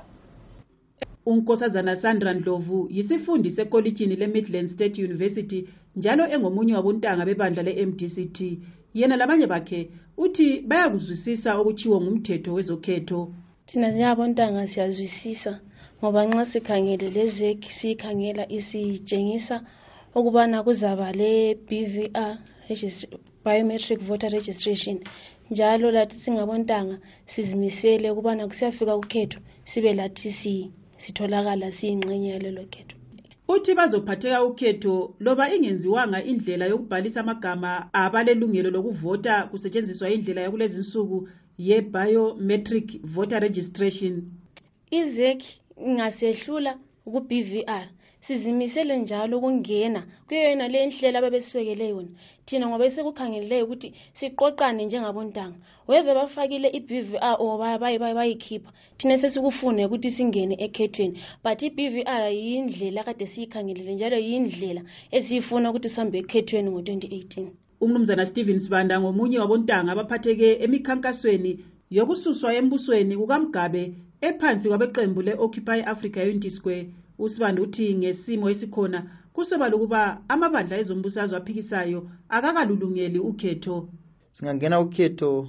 uNkosazana Sandra Ndlovu yisifundi sekolitshini le-Midland State University njalo engomunye wabontanga bebandla le-M D C T. Yena labanye bakhe uthi bayakuzwisisa okuchiwo ngumthetho wezokhetho. Thina njengabontanga siyazwisisa ngoba nxa sikhangele lezeki sikhangela isitshengisa ukubana kuzaba le B V R biometric voter registration, njalo lathi singabontanga sizimisele ukubana kusiyafika ukhetho sibe lathi si sitholakala siyingxenye yalelo khetho. Uthi bazophatheka ukhetho loba ingenziwanga indlela yokubhalisa amagama abalelungelo lokuvota kusetshenziswa indlela yakulezi insuku ye biometric voter registration. Izeki ingasehlula ku B V R sizimisele njalo ukungena kuyona le ndlela babesibekele yona thina ngoba besekukhangelele ukuthi siqoqane njengabontanga, whether bafakile i B V R or bayi bayikhipha thina sesikufune ukuthi singene ekhethweni, but i B V R yindlela kade siyikhangelele njalo yindlela esifuna ukuthi sihambe ekhethweni ngo twenty eighteen. Umnumzana Stephen Sibanda ngomunye wabontanga abaphatheke emikhankasweni yokususwa embusweni kukaMgabe ephansi kwabeqembu le-Occupy Africa Unity Square. Usibanda uthi ngesimo esikhona kusobala ukuba amabandla ezombusazwe aphikisayo akakalulungeli ukhetho. Singangena ukhetho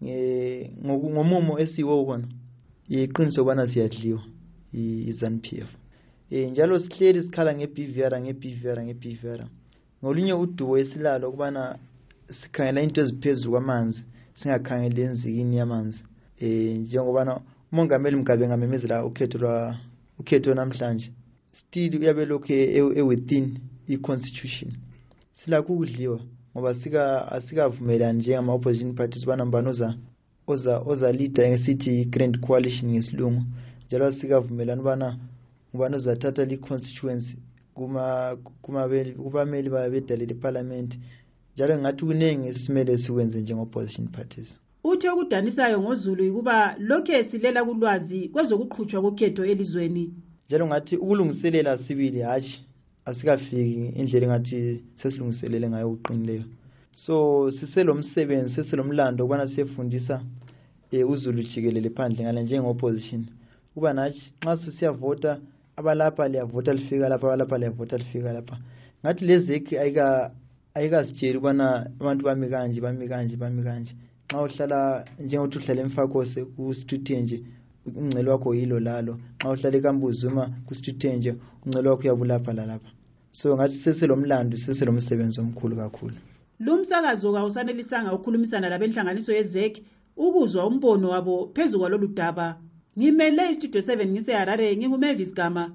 ngomumo esiwo khona iqiniso bana siyadliwa iZANU P F. Eh njalo sihleli sikhala nge-B V R nge-B V R nge-B V R. Ngolunye udubo esilalo kubana sikhangela into eziphezulu kwamanzi singakhangela enzikini yamanzi. Eh njengobana umongameli Mugabe ngamemezela ukhetho lwa ukhetho namhlanje still uyabe lokho e-within i-constitution. Silakho ukudliwa ngoba sika asikavumelani njengama opposition parties banambanoza oza oza leader ngesithi grand coalition ngesilungu, njalo sikavumelani bana ubani uzathatha le constituency kuma kumabeli kubameli babedale leParliament, njalo ngathi kunenge simele sikwenze njenge opposition parties. Uthi okudanisayo ngoZulu ukuba lokho silela kulwazi kwezokuqhutshwa kokhetho elizweni. Njalo ngathi ukulungiselela sibili hashi asikafiki indlela ngathi sesilungiselele ngayo uqinileyo. So siselomsebenzi seselomlando ukubana siyefundisa eh uZulu jikelele phandle ngale njenge opposition kuba nathi nxa siyavota abalapha liyavota lifika lapha abalapha liyavota lifika lapha. Ngathi lezeki ayika ayikasitshela ubana abantu bami kanje bami kanje bami kanje. Xa uhlala njengokuthi uhlala eMfakose ku street nje ungcelo wakho yilo lalo. Xa uhlala ekambuzi uma kusithe nje ungcelo wakho uyabulapha lalapha. So ngathi seselomlando seselomsebenzi omkhulu kakhulu. Lumsakazo kawusanelisanga ukukhulumisana labenhlanganiso yezek ukuzwa umbono wabo phezulu kwalolu daba. Ngimele istudio seven ngise Harare nginguMavis Gama.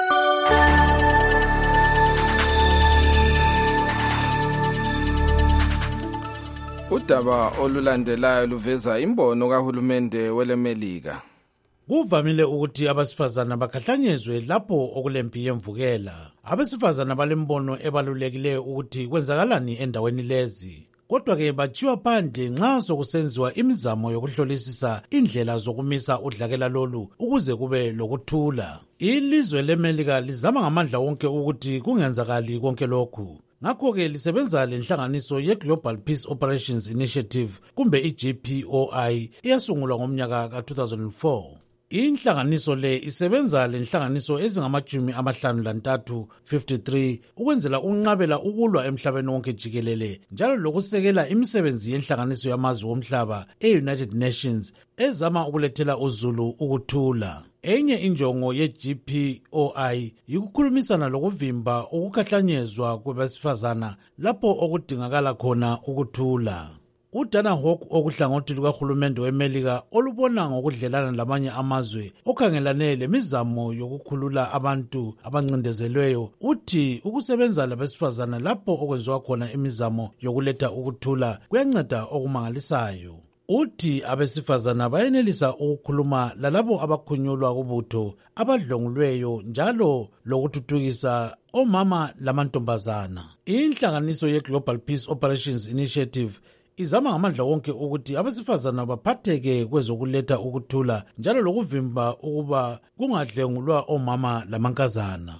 Udaba olulandelayo luveza imbono kahulumende welemelika. Kuvamile ukuthi abasifazana bakhahlanyezwe lapho okulempi yemvukela. Abasifazana balembono ebalulekileyo ukuthi kwenzakalani endaweni lezi. Kodwa ke bajiwa phandle nxa sokusenziwa imizamo yokuhlolisisa indlela zokumisa udlakela lolu ukuze kube lokuthula. Ilizwe leMelika lizama ngamandla wonke ukuthi kungenzakali konke lokhu. Ngakho ke lisebenza lenhlanganiso ye-Global Peace Operations Initiative kumbe i-G P O I iyasungulwa ngomnyaka ka two thousand four. Inhlanganiso le isebenza lenhlanganiso ezingamajumi amahlanu lantathu fifty-three ukwenzela unqabela ukulwa emhlabeni wonke jikelele njalo lokusekela imisebenzi yenhlanganiso yamazwe omhlaba e-United Nations ezama ukulethela uzulu ukuthula. Enye injongo ye-G P O I yikukhulumisana lokuvimba ukukhahlanyezwa kwabesifazana lapho okudingakala khona ukuthula. UDana Hawk okuhlangothi lukahulumende weMelika olubona ngokudlelana lamanye amazwe okhangelane lemizamo yokukhulula abantu abancindezelweyo uthi ukusebenza labesifazana lapho okwenziwa khona imizamo yokuletha ukuthula kuyanceda okumangalisayo. Uthi abesifazana bayenelisa ukukhuluma lalabo abakhunyulwa kubutho abadlongulweyo njalo lokuthuthukisa omama lamantombazana. Inhlanganiso ye-Global Peace Operations Initiative izama ngamandla wonke ukuthi abesifazana baphatheke kwezokuletha ukuthula njalo lokuvimba ukuba kungadlengulwa omama lamankazana.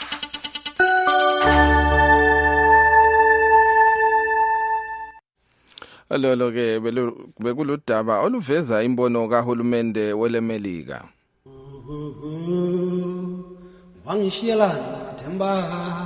Lolo ke bekuludaba oluveza imbono kahulumende welemelika. Wangishiyelana themba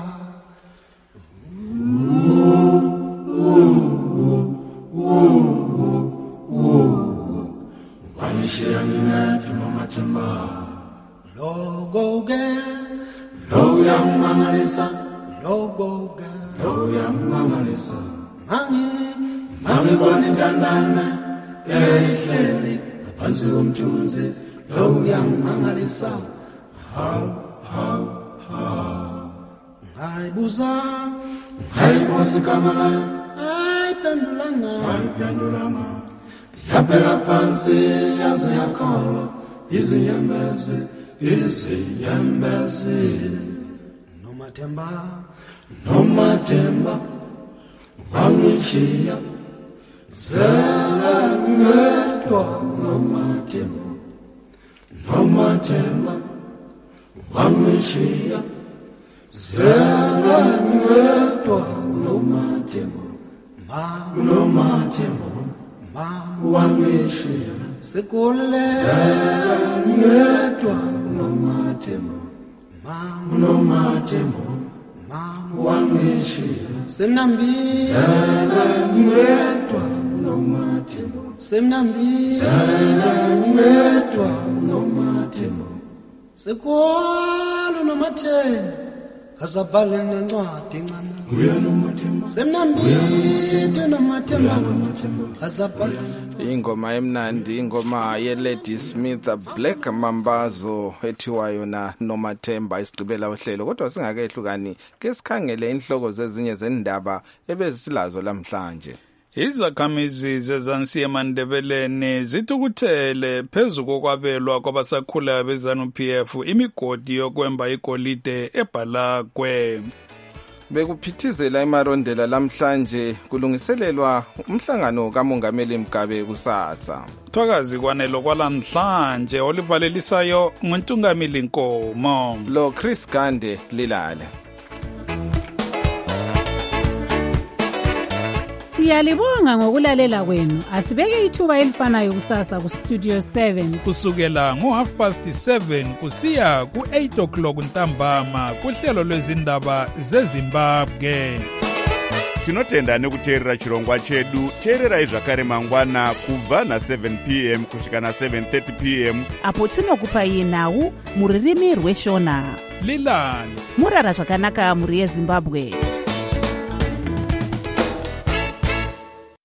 Wangishiyelana themba themba Logo ge Lo yamangalisa Logo ge Lo yamangalisa Mangi Mangibona intandana ehleli ngaphansi komthunzi lo uyangimangalisa haw haw haw ngayibuza ngayibuza kamala ayiphendulanga ayiphendulanga yaphela phansi yaze yakholwa izinyembezi izinyembezi nomathemba nomathemba wangishiya Zela ngedwa nomathemba nomathemba wangishiya Zela ngedwa nomathemba ma nomathemba ma wangishiya sekolele Zela ngedwa nomathemba ma nomathemba ma wangishiya semnambi Zela ngedwa nomathemba semnambi Zela ngedwa nomathemba sekwalo nomathemba azabhala nencwadi encane uya nomathemba semnambi nomathemba azabhala ingoma emnandi ingoma ye-Lady Smith Black Mambazo ethiwayo na nomathemba isigqibela uhlelo kodwa singakehlukani ke sikhangele inhloko zezinye zendaba ebezisilazo lamhlanje. Izakhamizi zezansi eMandebeleni zithukuthele phezu kokwabelwa kwabasakhulayo bezanu P F imigodi yokwemba igolide eBhalakwe. Bekuphithizela emarondela lamhlanje kulungiselelwa umhlangano kaMongameli Mugabe kusasa. Thwakazi kwanelo kwalamhlanje olivalelisayo nguNtungamili Nkomo. Lo Chris Gande Lilale. Siyalibonga ngokulalela kwenu. Asibeke ithuba elifanayo kusasa ku Studio seven. Kusukela ngo half past seven kusiya ku eight o'clock ntambama kuhlelo lwezindaba zeZimbabwe. tinotenda nekuteerera chirongwa chedu. Teererai zvakare mangwana kubva na7 p m kusvika na7 thirty p m apo tinokupai nhau mururimi rweshona. Lilani murara zvakanaka muri yeZimbabwe.